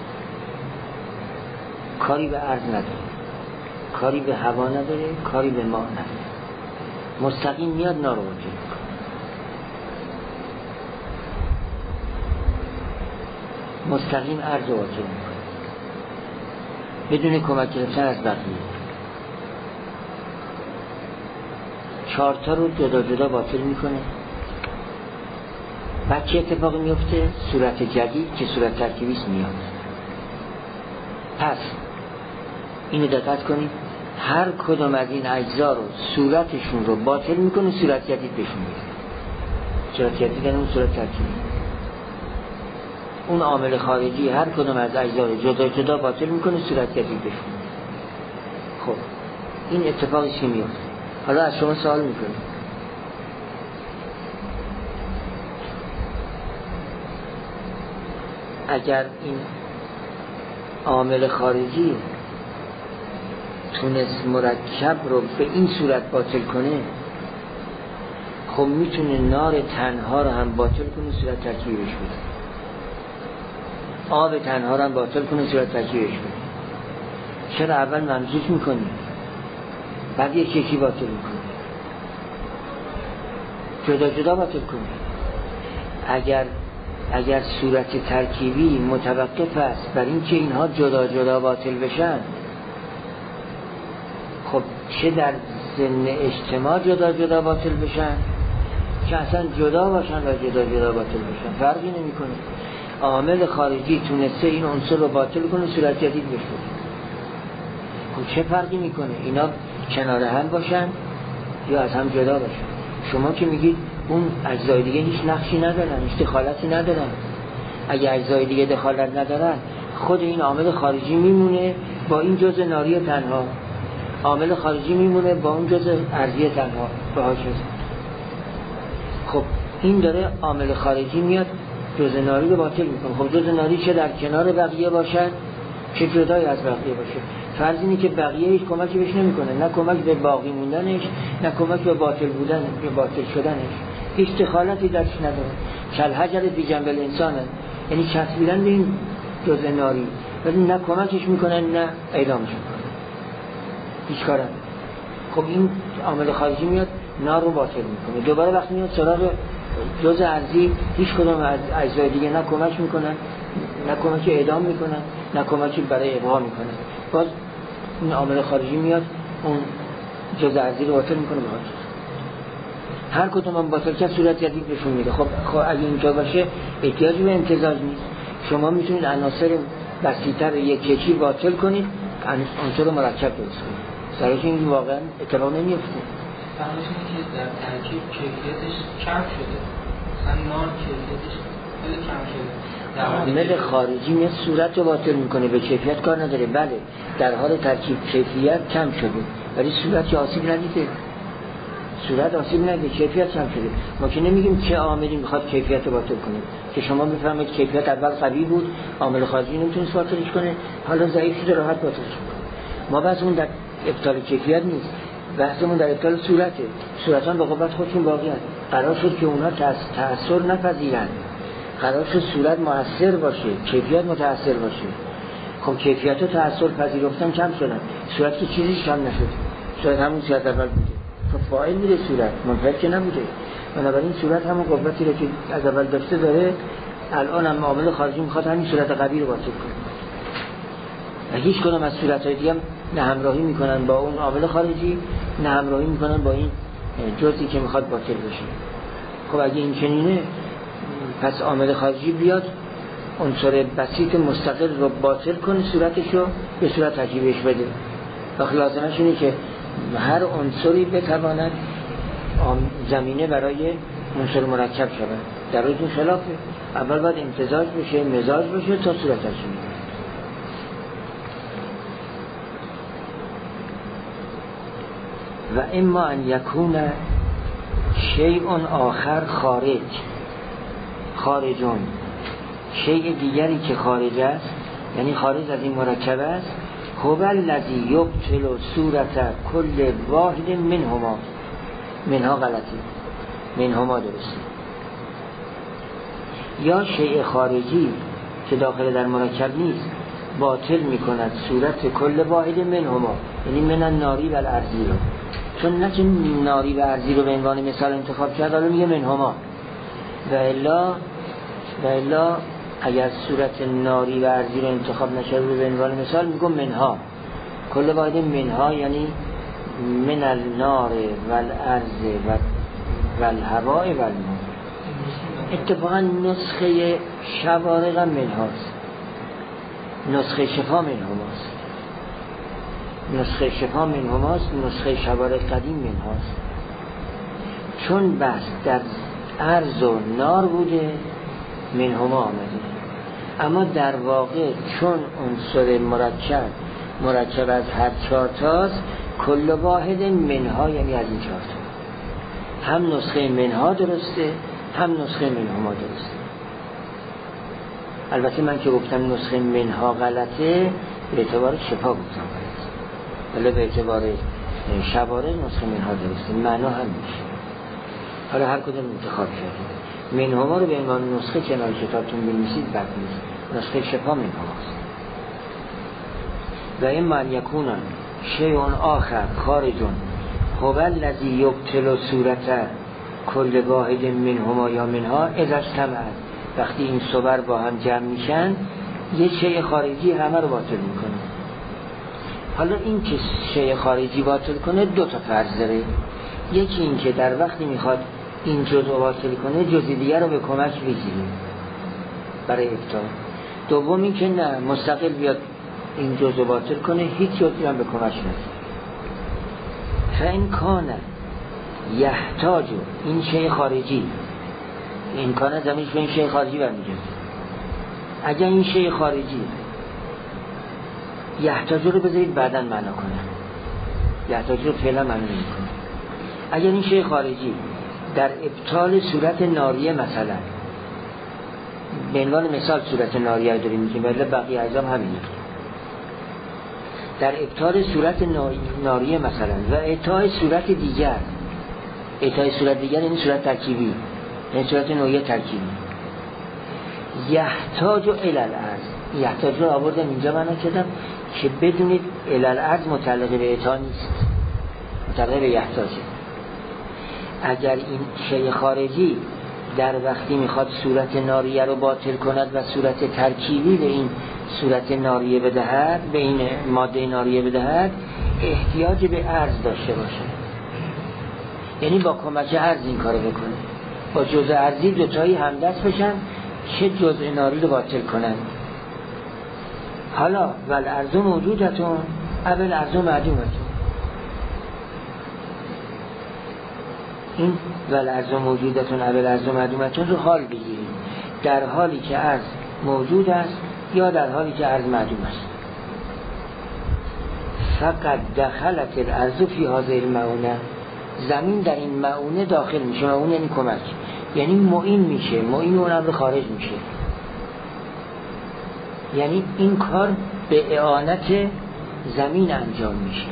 [SPEAKER 1] کاری به ارض نداره، کاری به هوا نداره، کاری به ماء نداره، مستقیم میاد نار رو باطل میکنه. مستقیم ارض رو باطل میکنه بدون کمک گرفتن از بقیه. چهارتا رو جدا جدا باطل میکنه. بعد چه اتفاقی میفته؟ صورت جدید که صورت ترکیبیست میاد. پس اینو دقت کنید، هر کدوم از این اجزا رو صورتشون رو باطل میکنه، صورت جدید بهشون میاد. صورت جدید یعنی اون صورت ترکیبی. اون عامل خارجی هر کدوم از اجزا رو جدا جدا باطل میکنه، صورت جدید بهشون میاد. خب این اتفاقی چی میفته؟ حالا از شما سوال میکنیم، اگر این عامل خارجی تونست مرکب رو به این صورت باطل کنه، خب میتونه نار تنها رو هم باطل کنه، صورت ترکیبش بده. آب تنها رو هم باطل کنه، صورت ترکیبش بده. چرا اول ممزوج میکنی بعد یک یکی باطل میکنی؟ جدا جدا باطل کنی. اگر اگر صورت ترکیبی متوقف است بر این که اینها جدا جدا باطل بشن، خب چه در ضمن اجتماع جدا جدا باطل بشن، چه اصلا جدا باشن و جدا جدا باطل بشن، فرقی نمی کنه. عامل خارجی تونسته این عنصر رو باطل کنه، صورت جدید بشه. خب چه فرقی میکنه اینا کنار هم باشن یا از هم جدا باشن؟ شما که میگید اون اجزای دیگه هیچ نقشی ندارن، هیچ دخالتی ندارن. اگه اجزای دیگه دخالت ندارن، خود این عامل خارجی میمونه با این جزء ناری تنها، عامل خارجی میمونه با اون جزء ارضی تنها به هاش. خب این داره عامل خارجی میاد جزء ناری رو باطل میکنه. خب جزء ناری چه در کنار بقیه باشن چه جدای از بقیه باشه، فرض اینه که بقیه هیچ کمکی بهش نمیکنه، نه کمک به باقی موندنش، نه کمک به باطل بودن یا باطل شدنش، هیچ دخالتی درش نداره. کل حجر فی جنب الانسان، یعنی چسبیدن به این جزء ناری، ولی نه کمکش میکنن نه اعدامش میکنن، هیچ کار نداره. خب این عامل خارجی میاد نار رو باطل میکنه. دوباره وقتی میاد سراغ جزء ارضی، هیچ کدوم از اجزای دیگه نه کمک میکنن، نه کمکی اعدام میکنن، نه کمکی برای ابقا میکنن. باز این عامل خارجی میاد اون جزء ارضی رو باطل میکنه. باز هر کدوم هم باطل کرد صورت جدید بهشون میده. خب خب اگه اینجا باشه احتیاجی به امتزاج نیست. شما میتونید عناصر بسیط‌تر یک یکی باطل کنید، عناصر مرکب درست کنید. سرش این واقعا اتفاق نمیفته.
[SPEAKER 3] فهمش اینه که در ترکیب کیفیتش کم شده، مثلا نان کیفیتش خیلی کم شده.
[SPEAKER 1] عامل خارجی میاد صورت رو باطل میکنه، به کیفیت کار نداره. بله در حال ترکیب کیفیت کم شده ولی صورت که آسیب ندیده، صورت آسیب ندیده، کیفیت کم شده. ما که نمیگیم چه عاملی میخواد کیفیت رو باطل کنه، که شما بفهمید کیفیت اول قوی بود، عامل خارجی نمیتونه باطلش کنه، حالا ضعیف شده راحت باطلش کنه. ما بحثمون در ابطال کیفیت نیست، بحثمون در ابطال صورته. صورتان به قوت خودشون باقی هست. قرار شد که اونا تأثیر نپذیرن، قرار شد صورت مؤثر باشه، کیفیت متأثر باشه. خب کیفیت و تأثیر پذیرفتن کم شدن، صورت که چیزیش کم نشد، صورت همون صورت اول بوده. خب فاعل میره صورت، منفعل که نبوده. بنابراین صورت همون قوتی رو که از اول داشته داره، الان هم عامل خارجی میخواد همین صورت قوی رو باطل کنه. و هیچ کدوم از صورت‌های دیگه نه همراهی میکنن با اون عامل خارجی، نه همراهی میکنن با این جزئی که میخواد باطل بشه. خب اگه این چنینه، پس عامل خارجی بیاد عنصر بسیط مستقل رو باطل کنه، صورتش رو به صورت ترکیبش بده. و خلاصه‌اش اینه که هر عنصری بتواند زمینه برای عنصر مرکب شود. در این خلافه، اول باید امتزاج بشه، مزاج بشه تا صورت ترکیب بشه. و اما ان یکون شیء آخر خارج خارجون، شیء دیگری که خارج است، یعنی خارج از این مرکب است، هو الذی یبطل صورت کل واحد منهما. منها غلطی، منهما درسته. یا شیء خارجی که داخل در مرکب نیست باطل میکند صورت کل واحد منهما، یعنی من الناری و الارضی رو. چون نه که ناری و ارضی رو به عنوان مثال انتخاب کرد، حالا میگه منهما. و الا و الا اگر صورت ناری و ارضی رو انتخاب نشده به عنوان مثال، میگم منها. کل واحد منها یعنی من النار و الارض و الهواء و الماء. اتفاقا نسخه شوارق منهاست، نسخه شفا منهماست، نسخه شفا منهماست، نسخه شوارق قدیم منهاست. چون بس در ارض و نار بوده منهما آمده، اما در واقع چون عنصر مرکب مرکب از هر چهار تاست، کل واحد منها یعنی از این چهار تا. هم نسخه منها درسته، هم نسخه منهما درسته. البته من که گفتم نسخه منها غلطه، به اعتبار شفا گفتم غلطه، ولی به اعتبار شوارق نسخه منها درسته، معنا هم میشه. حالا هر کدوم انتخاب شده. منهما رو به عنوان نسخه کنار کتابتون بنویسید بد نیست، نسخه شفا منهاست. و این من یکونن شیء آخر خارجون هو الذی یبطل صورت کل واحد منهما یا منها اذا اجتمعت. وقتی این صور با هم جمع میشن، یه شیء خارجی همه رو باطل میکنه. حالا این که شیء خارجی باطل کنه دو تا فرض داره. یکی این که در وقتی میخواد این جزء رو باطل کنه، جزء دیگر رو به کمک بگیره برای ابطال. دوم این که نه، مستقل بیاد این جزء باطل کنه، هیچ جزئی هم به کمک نده. فإن کان یحتاج، این شیء خارجی، این کان زمینش به این شیء خارجی برمیگرده. اگر این شیء خارجی یحتاج رو بذارید بعداً معنا کنه، یحتاج رو فعلا معنا نمی‌کنه. اگر این شیء خارجی در ابطال صورت ناریه، مثلا به عنوان مثال صورت ناریه داریم میگیم، ولی بقیه اجزا همینه، در ابطال صورت ناریه مثلا و اعطای صورت دیگر، اعطای صورت دیگر این صورت ترکیبی، این صورت نوعی ترکیبی، یحتاج الی الارض. یحتاج رو آوردم اینجا معنا کردم که بدونید الی الارض متعلق به اعطا نیست، متعلق به یحتاجه. اگر این شیء خارجی در وقتی میخواد صورت ناریه رو باطل کند و صورت ترکیبی به این صورت ناریه بدهد، به این ماده ناریه بدهد، احتیاج به ارز داشته باشه، یعنی با کمک ارز این کارو بکنه، با جزء ارزی دوتایی همدست بشن که جزء ناری رو باطل کنن. حالا ول ارز موجودتون اول ارز معدومتون. این والارض موجودتون اول ارض معدومتون رو حال بگیرید، در حالی که ارض موجود است یا در حالی که ارض معدوم است. فقط دخلت الارض فی هذه المعونه، زمین در این معونه داخل میشه. معونه یعنی کمک، یعنی معین میشه، معین اون امر خارج میشه. یعنی این کار به اعانت زمین انجام میشه.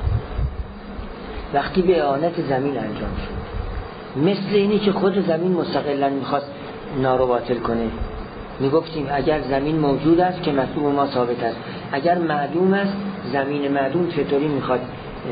[SPEAKER 1] وقتی به اعانت زمین انجام شد، مثل اینی که خود زمین مستقلا میخواست نارو باطل کنه. میگفتیم اگر زمین موجود است که مطلوب ما ثابت است، اگر معدوم است انعدام معدوم چطوری میخواد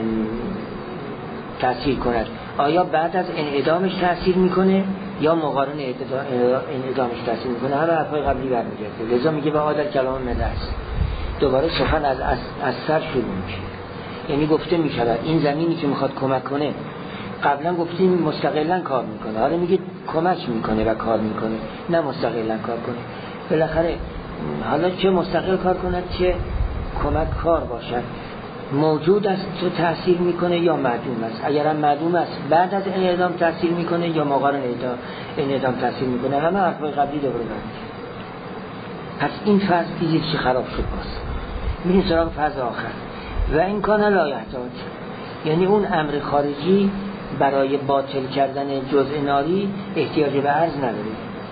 [SPEAKER 1] تأثیر کند؟ آیا بعد از انعدامش تأثیر میکنه یا مقارن انعدامش تأثیر میکنه؟ همه حرفای قبلی برمیگرده. لذا میگه به آدر کلام مدرس، دوباره سخن از از سر شروع میشه. یعنی گفته میشود این زمینی که میخواد کمک کنه، قبلا گفتیم مستقلا کار میکنه، حالا میگه کمک میکنه و کار میکنه، نه مستقلا کار کنه. بالاخره حالا چه مستقل کار کند چه کمک کار باشد، موجود است تو تأثیر میکنه یا معدوم است. اگرم معدوم است بعد از انعدام تأثیر میکنه یا مقارن انعدام تأثیر میکنه. همه حرفای قبلی دوباره برمیگرده. پس این فرض دیدید که خراب شد. باز میریم سراغ فرض آخر، و این کان لا یحتاج، یعنی اون امر خارجی برای باطل کردن جزء ناری احتیاج به عرض نداره،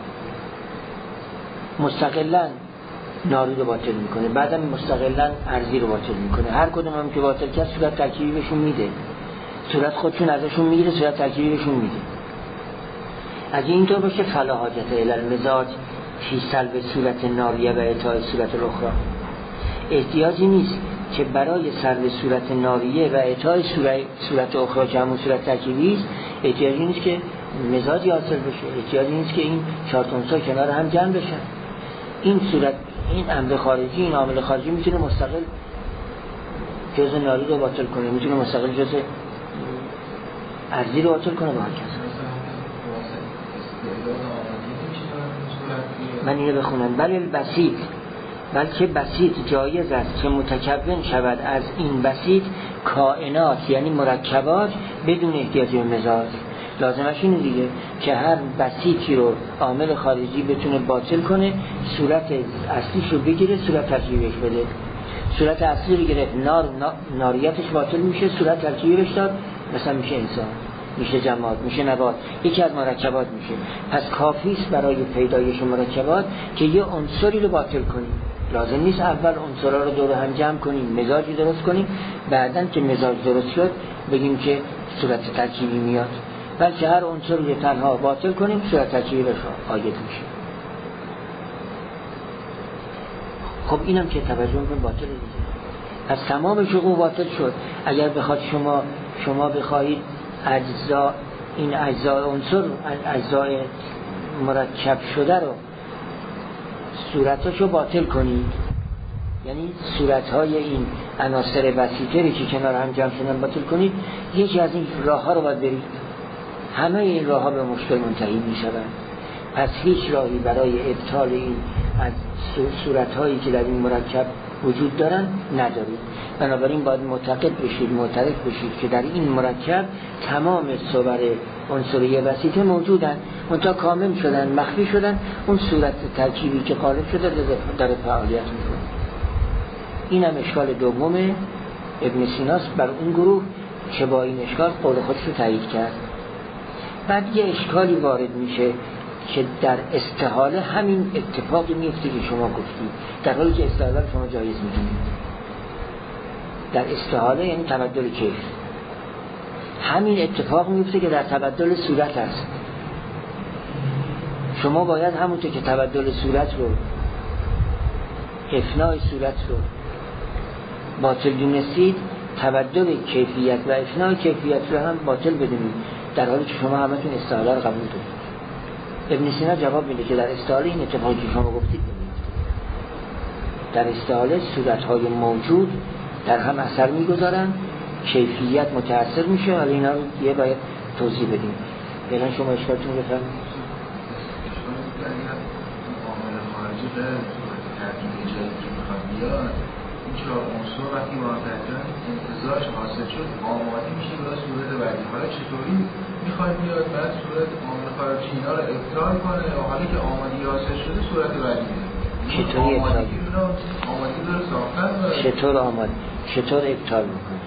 [SPEAKER 1] مستقلا ناری رو باطل میکنه، بعدم مستقلا ارضی رو باطل میکنه. هر کدوم هم که باطل کرد صورت ترکیبی بهشون میده، صورت خودشون ازشون میگیره، صورت ترکیبی بهشون میده. اگه اینطور باشه فلا حاجت الی المزاج فی سلب صورت ناریه و اعطای صورت الاخرى، احتیاجی نیست که برای سلب صورت ناریه و اعطای صورت اخرى که همون صورت ترکیبی است، احتیاجی نیست که مزاجی حاصل بشه، احتیاجی نیست که این چهار تا عنصر کنار هم جمع بشن. این صورت، این امر خارجی، این عامل خارجی میتونه مستقل جزء ناری رو باطل کنه، میتونه مستقل جزء ارضی رو باطل کنه. با هر کس من اینو بخونم. بله البسیط، بلکه بسیط جایز است که متکون شود از این بسیط کائنات، یعنی مرکبات، بدون احتیاج به مزاج. لازمش اینه دیگه که هر بسیطی رو عامل خارجی بتونه باطل کنه، صورت اصلیش رو بگیره، صورت ترکیبش بده. صورت اصلی رو گرفت، نار ناریتش باطل میشه، صورت ترکیبش داد، مثلا میشه انسان، میشه جماد، میشه نبات، یکی از مرکبات میشه. پس کافی است برای پیدایش مرکبات که یه عنصری رو باطل کنیم. لازم نیست اول عنصرها رو دور هم جمع کنیم، مزاجی درست کنیم، بعدن که مزاج درست شد بگیم که صورت ترکیبی میاد، بلکه هر عنصر رو تنها باطل کنیم، صورت ترکیبی بهش عاید میشه. خب اینم که توجه کنیم باطل دیگه. پس تمام شقوق باطل شد. اگر بخواد شما شما بخواهید اجزا، این اجزای عنصر، اجزای مرکب شده رو صورتاشو باطل کنید، یعنی صورتهای این عناصر بسیطه که کنار هم جمع شدن باطل کنید، یکی از این راه ها رو باید برید. همه این راه ها به مشکل منتهی می شوند. پس هیچ راهی برای ابطال این از صورتهایی که در این مرکب وجود دارن ندارید. بنابراین باید معتقد بشید، معترف بشید که در این مرکب تمام صور عنصریه بسیطه موجودن، منتها کامل شدن، مخفی شدن، اون صورت ترکیبی که غالب شده در فعالیت میکنه. این هم اشکال دوم ابن سیناست بر اون گروه که با این اشکال قول خودش رو تایید کرد. بعد یه اشکالی وارد میشه که در استحاله همین اتفاقی میفته که شما گفتید، در حالی که استحاله شما جایز میدونید. در استحاله یعنی تبدل کیف، همین اتفاق میفته که در تبدل صورت است. شما باید همونطور که تبدل صورت رو، افنای صورت رو باطل دونستید، تبدل کیفیت و افنای کیفیت رو هم باطل بدونید، در حالی که شما همتون استحاله رو قبول دارید. ابن سینا جواب میده که در استحاله این اتفاقی که شما گفتید ببینید، در استحاله صورت‌های موجود در هم اثر میگذارن، کیفیت متأثر میشه، ولی اینا رو یه باید توضیح بدیم. فعلا شما اشکالتون رو بفرمایید.
[SPEAKER 4] عامل خارجی به ترکیب جایی که میخواد بیاد، چهار عنصر وقتی مرتبطاً امتزاج حاصل شد آماده میشه برای صورت بعدی. حالا چطوری میخواید بیاد بعد صورت عامل خارجی اینا رو ابطال کنه و حالا که آمادگی حاصل شده صورت بعدی میاد؟
[SPEAKER 1] چطوری ابطال
[SPEAKER 4] آمادگی رو ساختن
[SPEAKER 1] چطور آماد چطور ابطال میکنه؟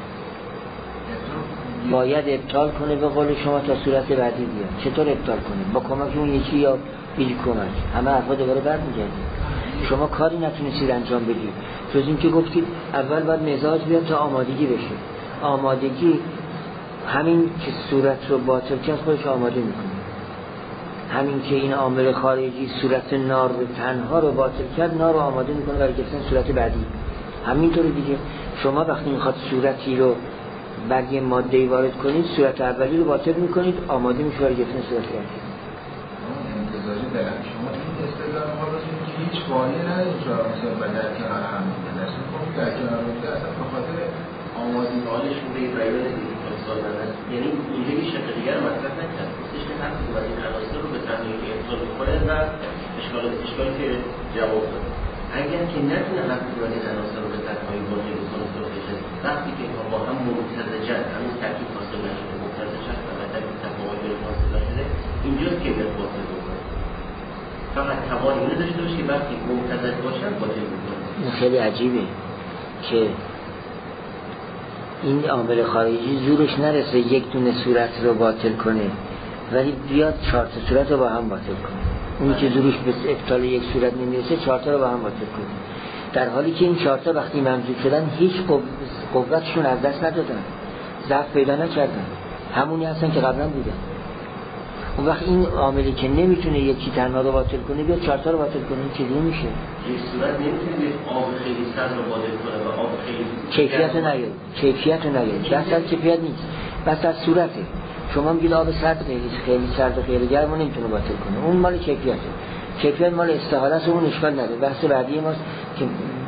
[SPEAKER 1] باید ابطال کنه به قول شما تا صورت بعدی بیاد. چطور ابطال کنه؟ با کمک اون یکی یا بیل کمک همه حرفا دوباره برمیگرده. شما کاری نتونستید انجام بدید جز این که گفتید اول باید مزاج بیاد تا آمادگی بشه. آمادگی همین که صورت رو باطل کرد خودش آماده میکنه. همین که این عامل خارجی صورت نار رو تنها رو باطل کرد نار رو آماده میکنه برای گرفتن صورت بعدی. همینطور دیگه شما وقتی میخواد صورتی رو بر یه ماده‌ای وارد کنید صورت اولی رو باطل میکنید آماده میشه برای گرفتن صورت بعدی.
[SPEAKER 4] انتزاجی دارم شما این استدلال ما رو که هیچ واقعی نداره چهار عنصر و در کنار هم میگه درست خب در کنار هم میگه اصلا به خاطر
[SPEAKER 2] آمادگی حالشون به این بیان دیگه اصلا نداره. یعنی اینجا یه شکل دیگر رو مطرح نکرد. گفتش که هر کدوم از این عناصر رو به تنهایی ابطال می‌کنه و اشکال اشکالی که جواب داد. اگر که نتونه هر کدوم از این عناصر رو به تنهایی واجد بکنه صورتش وقتی که با هم ممتزجن همین ترکیب حاصل نشده ممتزجن و ترکیب تفاوت حاصل نشده اینجاست که میاد باطل بکنه. فقط توان اینو داشته باشه که وقتی ممتزج باشن باطل بکنه.
[SPEAKER 1] این خیلی عجیبه که این عامل خارجی زورش نرسه یک دونه صورت رو باطل کنه ولی بیاد چهار تا صورت رو با هم باطل کنه. اونی که زورش به ابطال یک صورت نمیرسه چهار تا رو با هم باطل کنه. در حالی که این چهار تا وقتی ممزوج شدن هیچ قوتشون از دست ندادن، ضعف پیدا نکردن، همونی هستن که قبلا بودن. اون وقت این عاملی که نمیتونه یکی تنها رو باطل کنه بیاد چهار تا رو باطل کنه این چیزی میشه.
[SPEAKER 2] یک صورت نمیتونه آب خیلی سرد رو باطل کنه و آب خیلی
[SPEAKER 1] کیفیت رو نگه کیفیت رو نگه بس از کیفیت نیست، بس از صورته. شما میگید آب سرد خیلی خیلی سرد و خیلی گرم نمیتونه باطل کنه، اون مال کیفیته. کیفیت مال استحاله است، اون اشکال نداره. بحث بعدی ماست که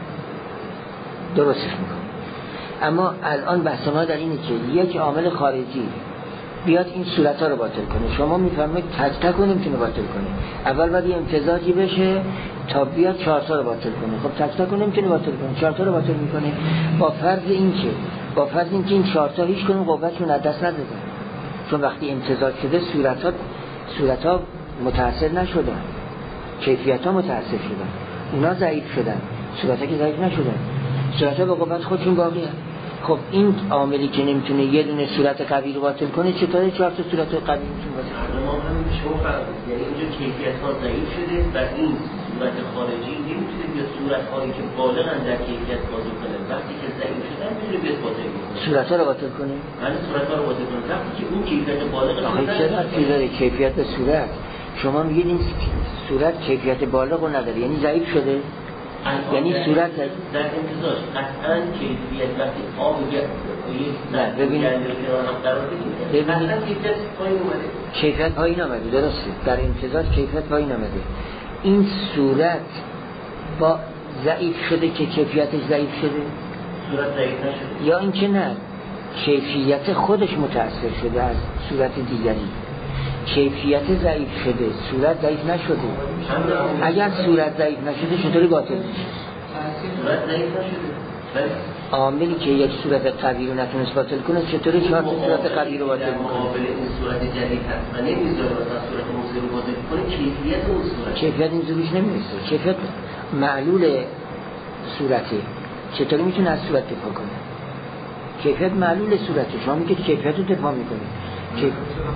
[SPEAKER 1] درستش میکنه. اما الان بحث ما در اینه که یک عامل خارجی بیاد این صورت‌ها رو باطل کنه. شما میفهمید تک تک رو نمیتونه باطل کنه. اول باید یه امتزاجی بشه تا بیاد چهار تا رو باطل کنه. خب تک تک رو نمیتونه باطل کنه. چهار تا رو باطل میکنه با فرض این که با فرض این که این چهار تا هیچ کدوم قوتشون از دست ندادن. چون وقتی امتزاج شده صورت‌ها صورت‌ها متأثر نشدن. کیفیت‌ها متأثر شدن. اونا ضعیف شدن. صورت‌ها که ضعیف نشدن. صورت‌ها به قوت خودشون باقی هستن. خب این عاملی که نمیتونه یه دونه صورت قوی رو باطل کنه چطوره چهار تا صورت قوی میتونه باطل کنه؟
[SPEAKER 2] ما هم شما فرض یعنی اینجا کیفیت‌ها ضعیف شده و این صورت خارجی نمیتونه بیاد صورت‌هایی که بالغن در کیفیت بازی کنه. وقتی که ضعیف شدن میتونه بیاد باطل کنه.
[SPEAKER 1] صورت‌ها رو باطل کنه؟
[SPEAKER 2] یعنی صورت‌ها رو باطل کنه. وقتی که اون کیفیت بالغ
[SPEAKER 1] آخه چرا داره کیفیت صورت؟ شما میگید این صورت کیفیت بالغ رو نداره یعنی ضعیف شده؟ یعنی صورت
[SPEAKER 2] در انتزاج قطعاً کیفیت وقتی آب یک
[SPEAKER 1] نه ببینید
[SPEAKER 2] ببینید کیفیت پایین اومده
[SPEAKER 1] کیفیت پایین آمده درسته در امتزاج کیفیت پایین آمده این صورت با ضعیف شده که کیفیتش ضعیف شده
[SPEAKER 2] صورت ضعیف نشده
[SPEAKER 1] یا اینکه نه کیفیت خودش متأثر شده از صورت دیگری کیفیت ضعیف شده صورت ضعیف نشده اگر صورت ضعیف نشده چطوری باطل میشه
[SPEAKER 2] صورت ضعیف نشده
[SPEAKER 1] عاملی که یک صورت قوی رو نتونست باطل کنه چطوری چهار صورت قوی رو باطل میکنه
[SPEAKER 2] مقابل این صورت جدید هست و نمیذاره مثلا صورت موزه رو باطل کنه کیفیت اون صورت
[SPEAKER 1] کیفیت این زورش نمیرسه کیفیت معلول صورته چطوری میتونه از صورت دفاع کنه کیفیت معلول صورته شما میگید کیفیت رو دفاع میکنه
[SPEAKER 4] کیفیت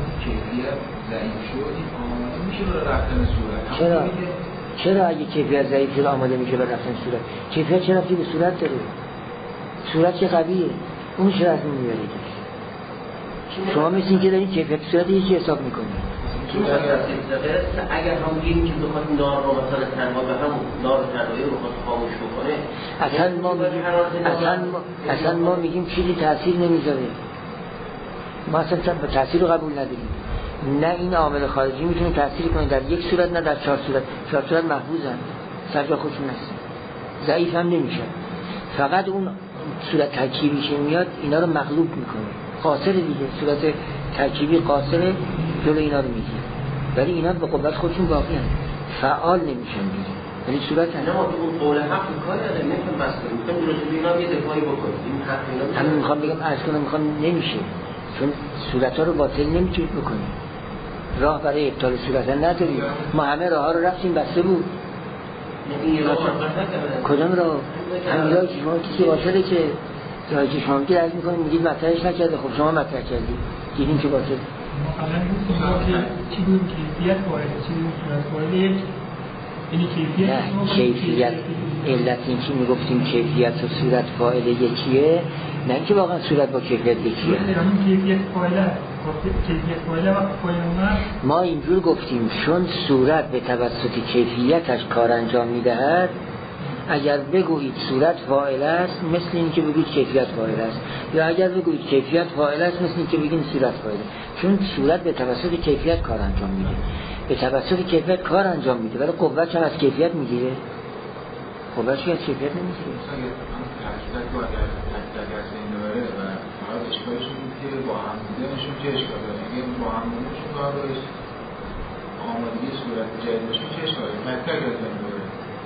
[SPEAKER 4] ضعیف شد آماده میشه برای رفتن صورت
[SPEAKER 1] چرا چرا اگه کیفیت ضعیف شد آماده میشه برای رفتن صورت کیفیت چرا رفتی به صورت داره صورت چه قویه اون چرا از اون میارید شما مثل این که دارید کیفیت صورت یکی حساب میکنید
[SPEAKER 2] اگر هم گیریم که بخواد نار رو مثلا تنها به هم نار تنهایی رو بخواد خاموش بکنه
[SPEAKER 1] اصلا ما میگیم اصلا ما, اصلا ما میگیم چیزی تاثیر نمیذاره ما اصلا به تاثیر رو قبول نداریم نه این عامل خارجی میتونه تاثیر کنه در یک صورت نه در چهار صورت چهار صورت محفوظن سرجا خودشون هست ضعیف هم نمیشه فقط اون صورت ترکیبی که میاد اینا رو مغلوب میکنه قاصر دیگه صورت ترکیبی قاصر جلو اینا رو میگیره ولی اینا به قوت خودشون باقی هستن فعال نمیشن دیگه ولی صورت هست.
[SPEAKER 2] نه ما تو اون قول حق کاری نداریم، نمیتونیم بس کنیم، میخوایم درست به اینا یه دفاعی بکنیم. این حق اینا
[SPEAKER 1] همین میخوام بگم عرض کنم میخوام نمیشه، چون صورت‌ها رو باطل نمیتونید بکنید، راه برای ابطال صورت نداریم. ما همه راه ها رو رفتیم بسته بود.
[SPEAKER 2] این راه رو
[SPEAKER 1] کدام راه؟ همین راه که شما کسی باطله که جایی که شما میگید عرض میکنید میگید مطرحش نکرده، خب شما مطرح کردید دیدیم که باطل.
[SPEAKER 5] چی بود کیفیت وارد چی بود صورت وارد یک یعنی کیفیت
[SPEAKER 1] نه کیفیت علت این که میگفتیم کیفیت و صورت فاعل یکیه، نه اینکه واقعا صورت با کیفیت یکیه.
[SPEAKER 5] کیفیت فاعل کیفیت فاعل وقت فاعل اومد
[SPEAKER 1] ما اینجور گفتیم چون صورت به توسط کیفیتش کار انجام میدهد، اگر بگویید صورت فاعل است مثل این که بگویید کیفیت فاعل است، یا اگر بگویید کیفیت فاعل است مثل این که بگید صورت فاعل است. چون صورت به توسط کیفیت کار انجام میده، به توسط کیفیت کار انجام میده، ولی قوت هم از کیفیت میگیره. قوت چی از کیفیت نمیگیره.
[SPEAKER 4] حقیقت با اگر تک این داره و فقط اشکالش بود که با هم بودنشون چه اشکال داره، اگه با هم بودنشون کار باید آمادگی صورت جدیدشون چه اشکال داره، تک تک از این داره.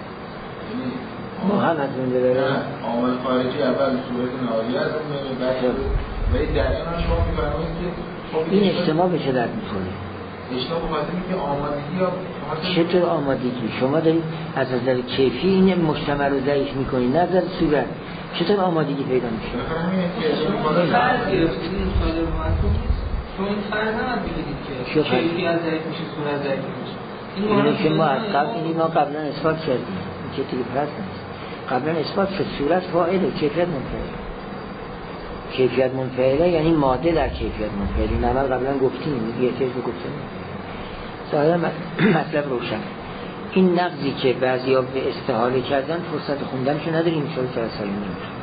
[SPEAKER 1] ما هم از این داره
[SPEAKER 4] عامل خارجی اول صورت نهایی از اون داره، بعد ولی در این هم شما میفرمایید که
[SPEAKER 1] این اجتماع به چه درد میخوره؟
[SPEAKER 4] اجتماع بخاطر اینکه آمادگی یا
[SPEAKER 1] چطور آمادگی؟ شما دارید از نظر کیفی این مجتمع رو ضعیف میکنید، نه نظر صورت چطور آمادگی پیدا میشه؟
[SPEAKER 3] فرض گرفتید این مصادره محسوب شما این فرض هم بگیرید که کیفی از ضعیف میشه صورت ضعیف میشه.
[SPEAKER 1] اینه که ما از قبل اینی ما قبلا اثبات کردیم، این که دیگه پرست نیست. قبلا اثبات شد صورت فاعل و کیفیت منفعل. کیفیت منفعله یعنی ماده در کیفیت منفعل. این عمل قبلا گفتیم، یه چیز رو گفتیم. ظاهرا مطلب روشن. این نقضی که بعضیا به استحاله کردن فرصت خوندنشو نداریم، ان شاء الله سال نمیشه.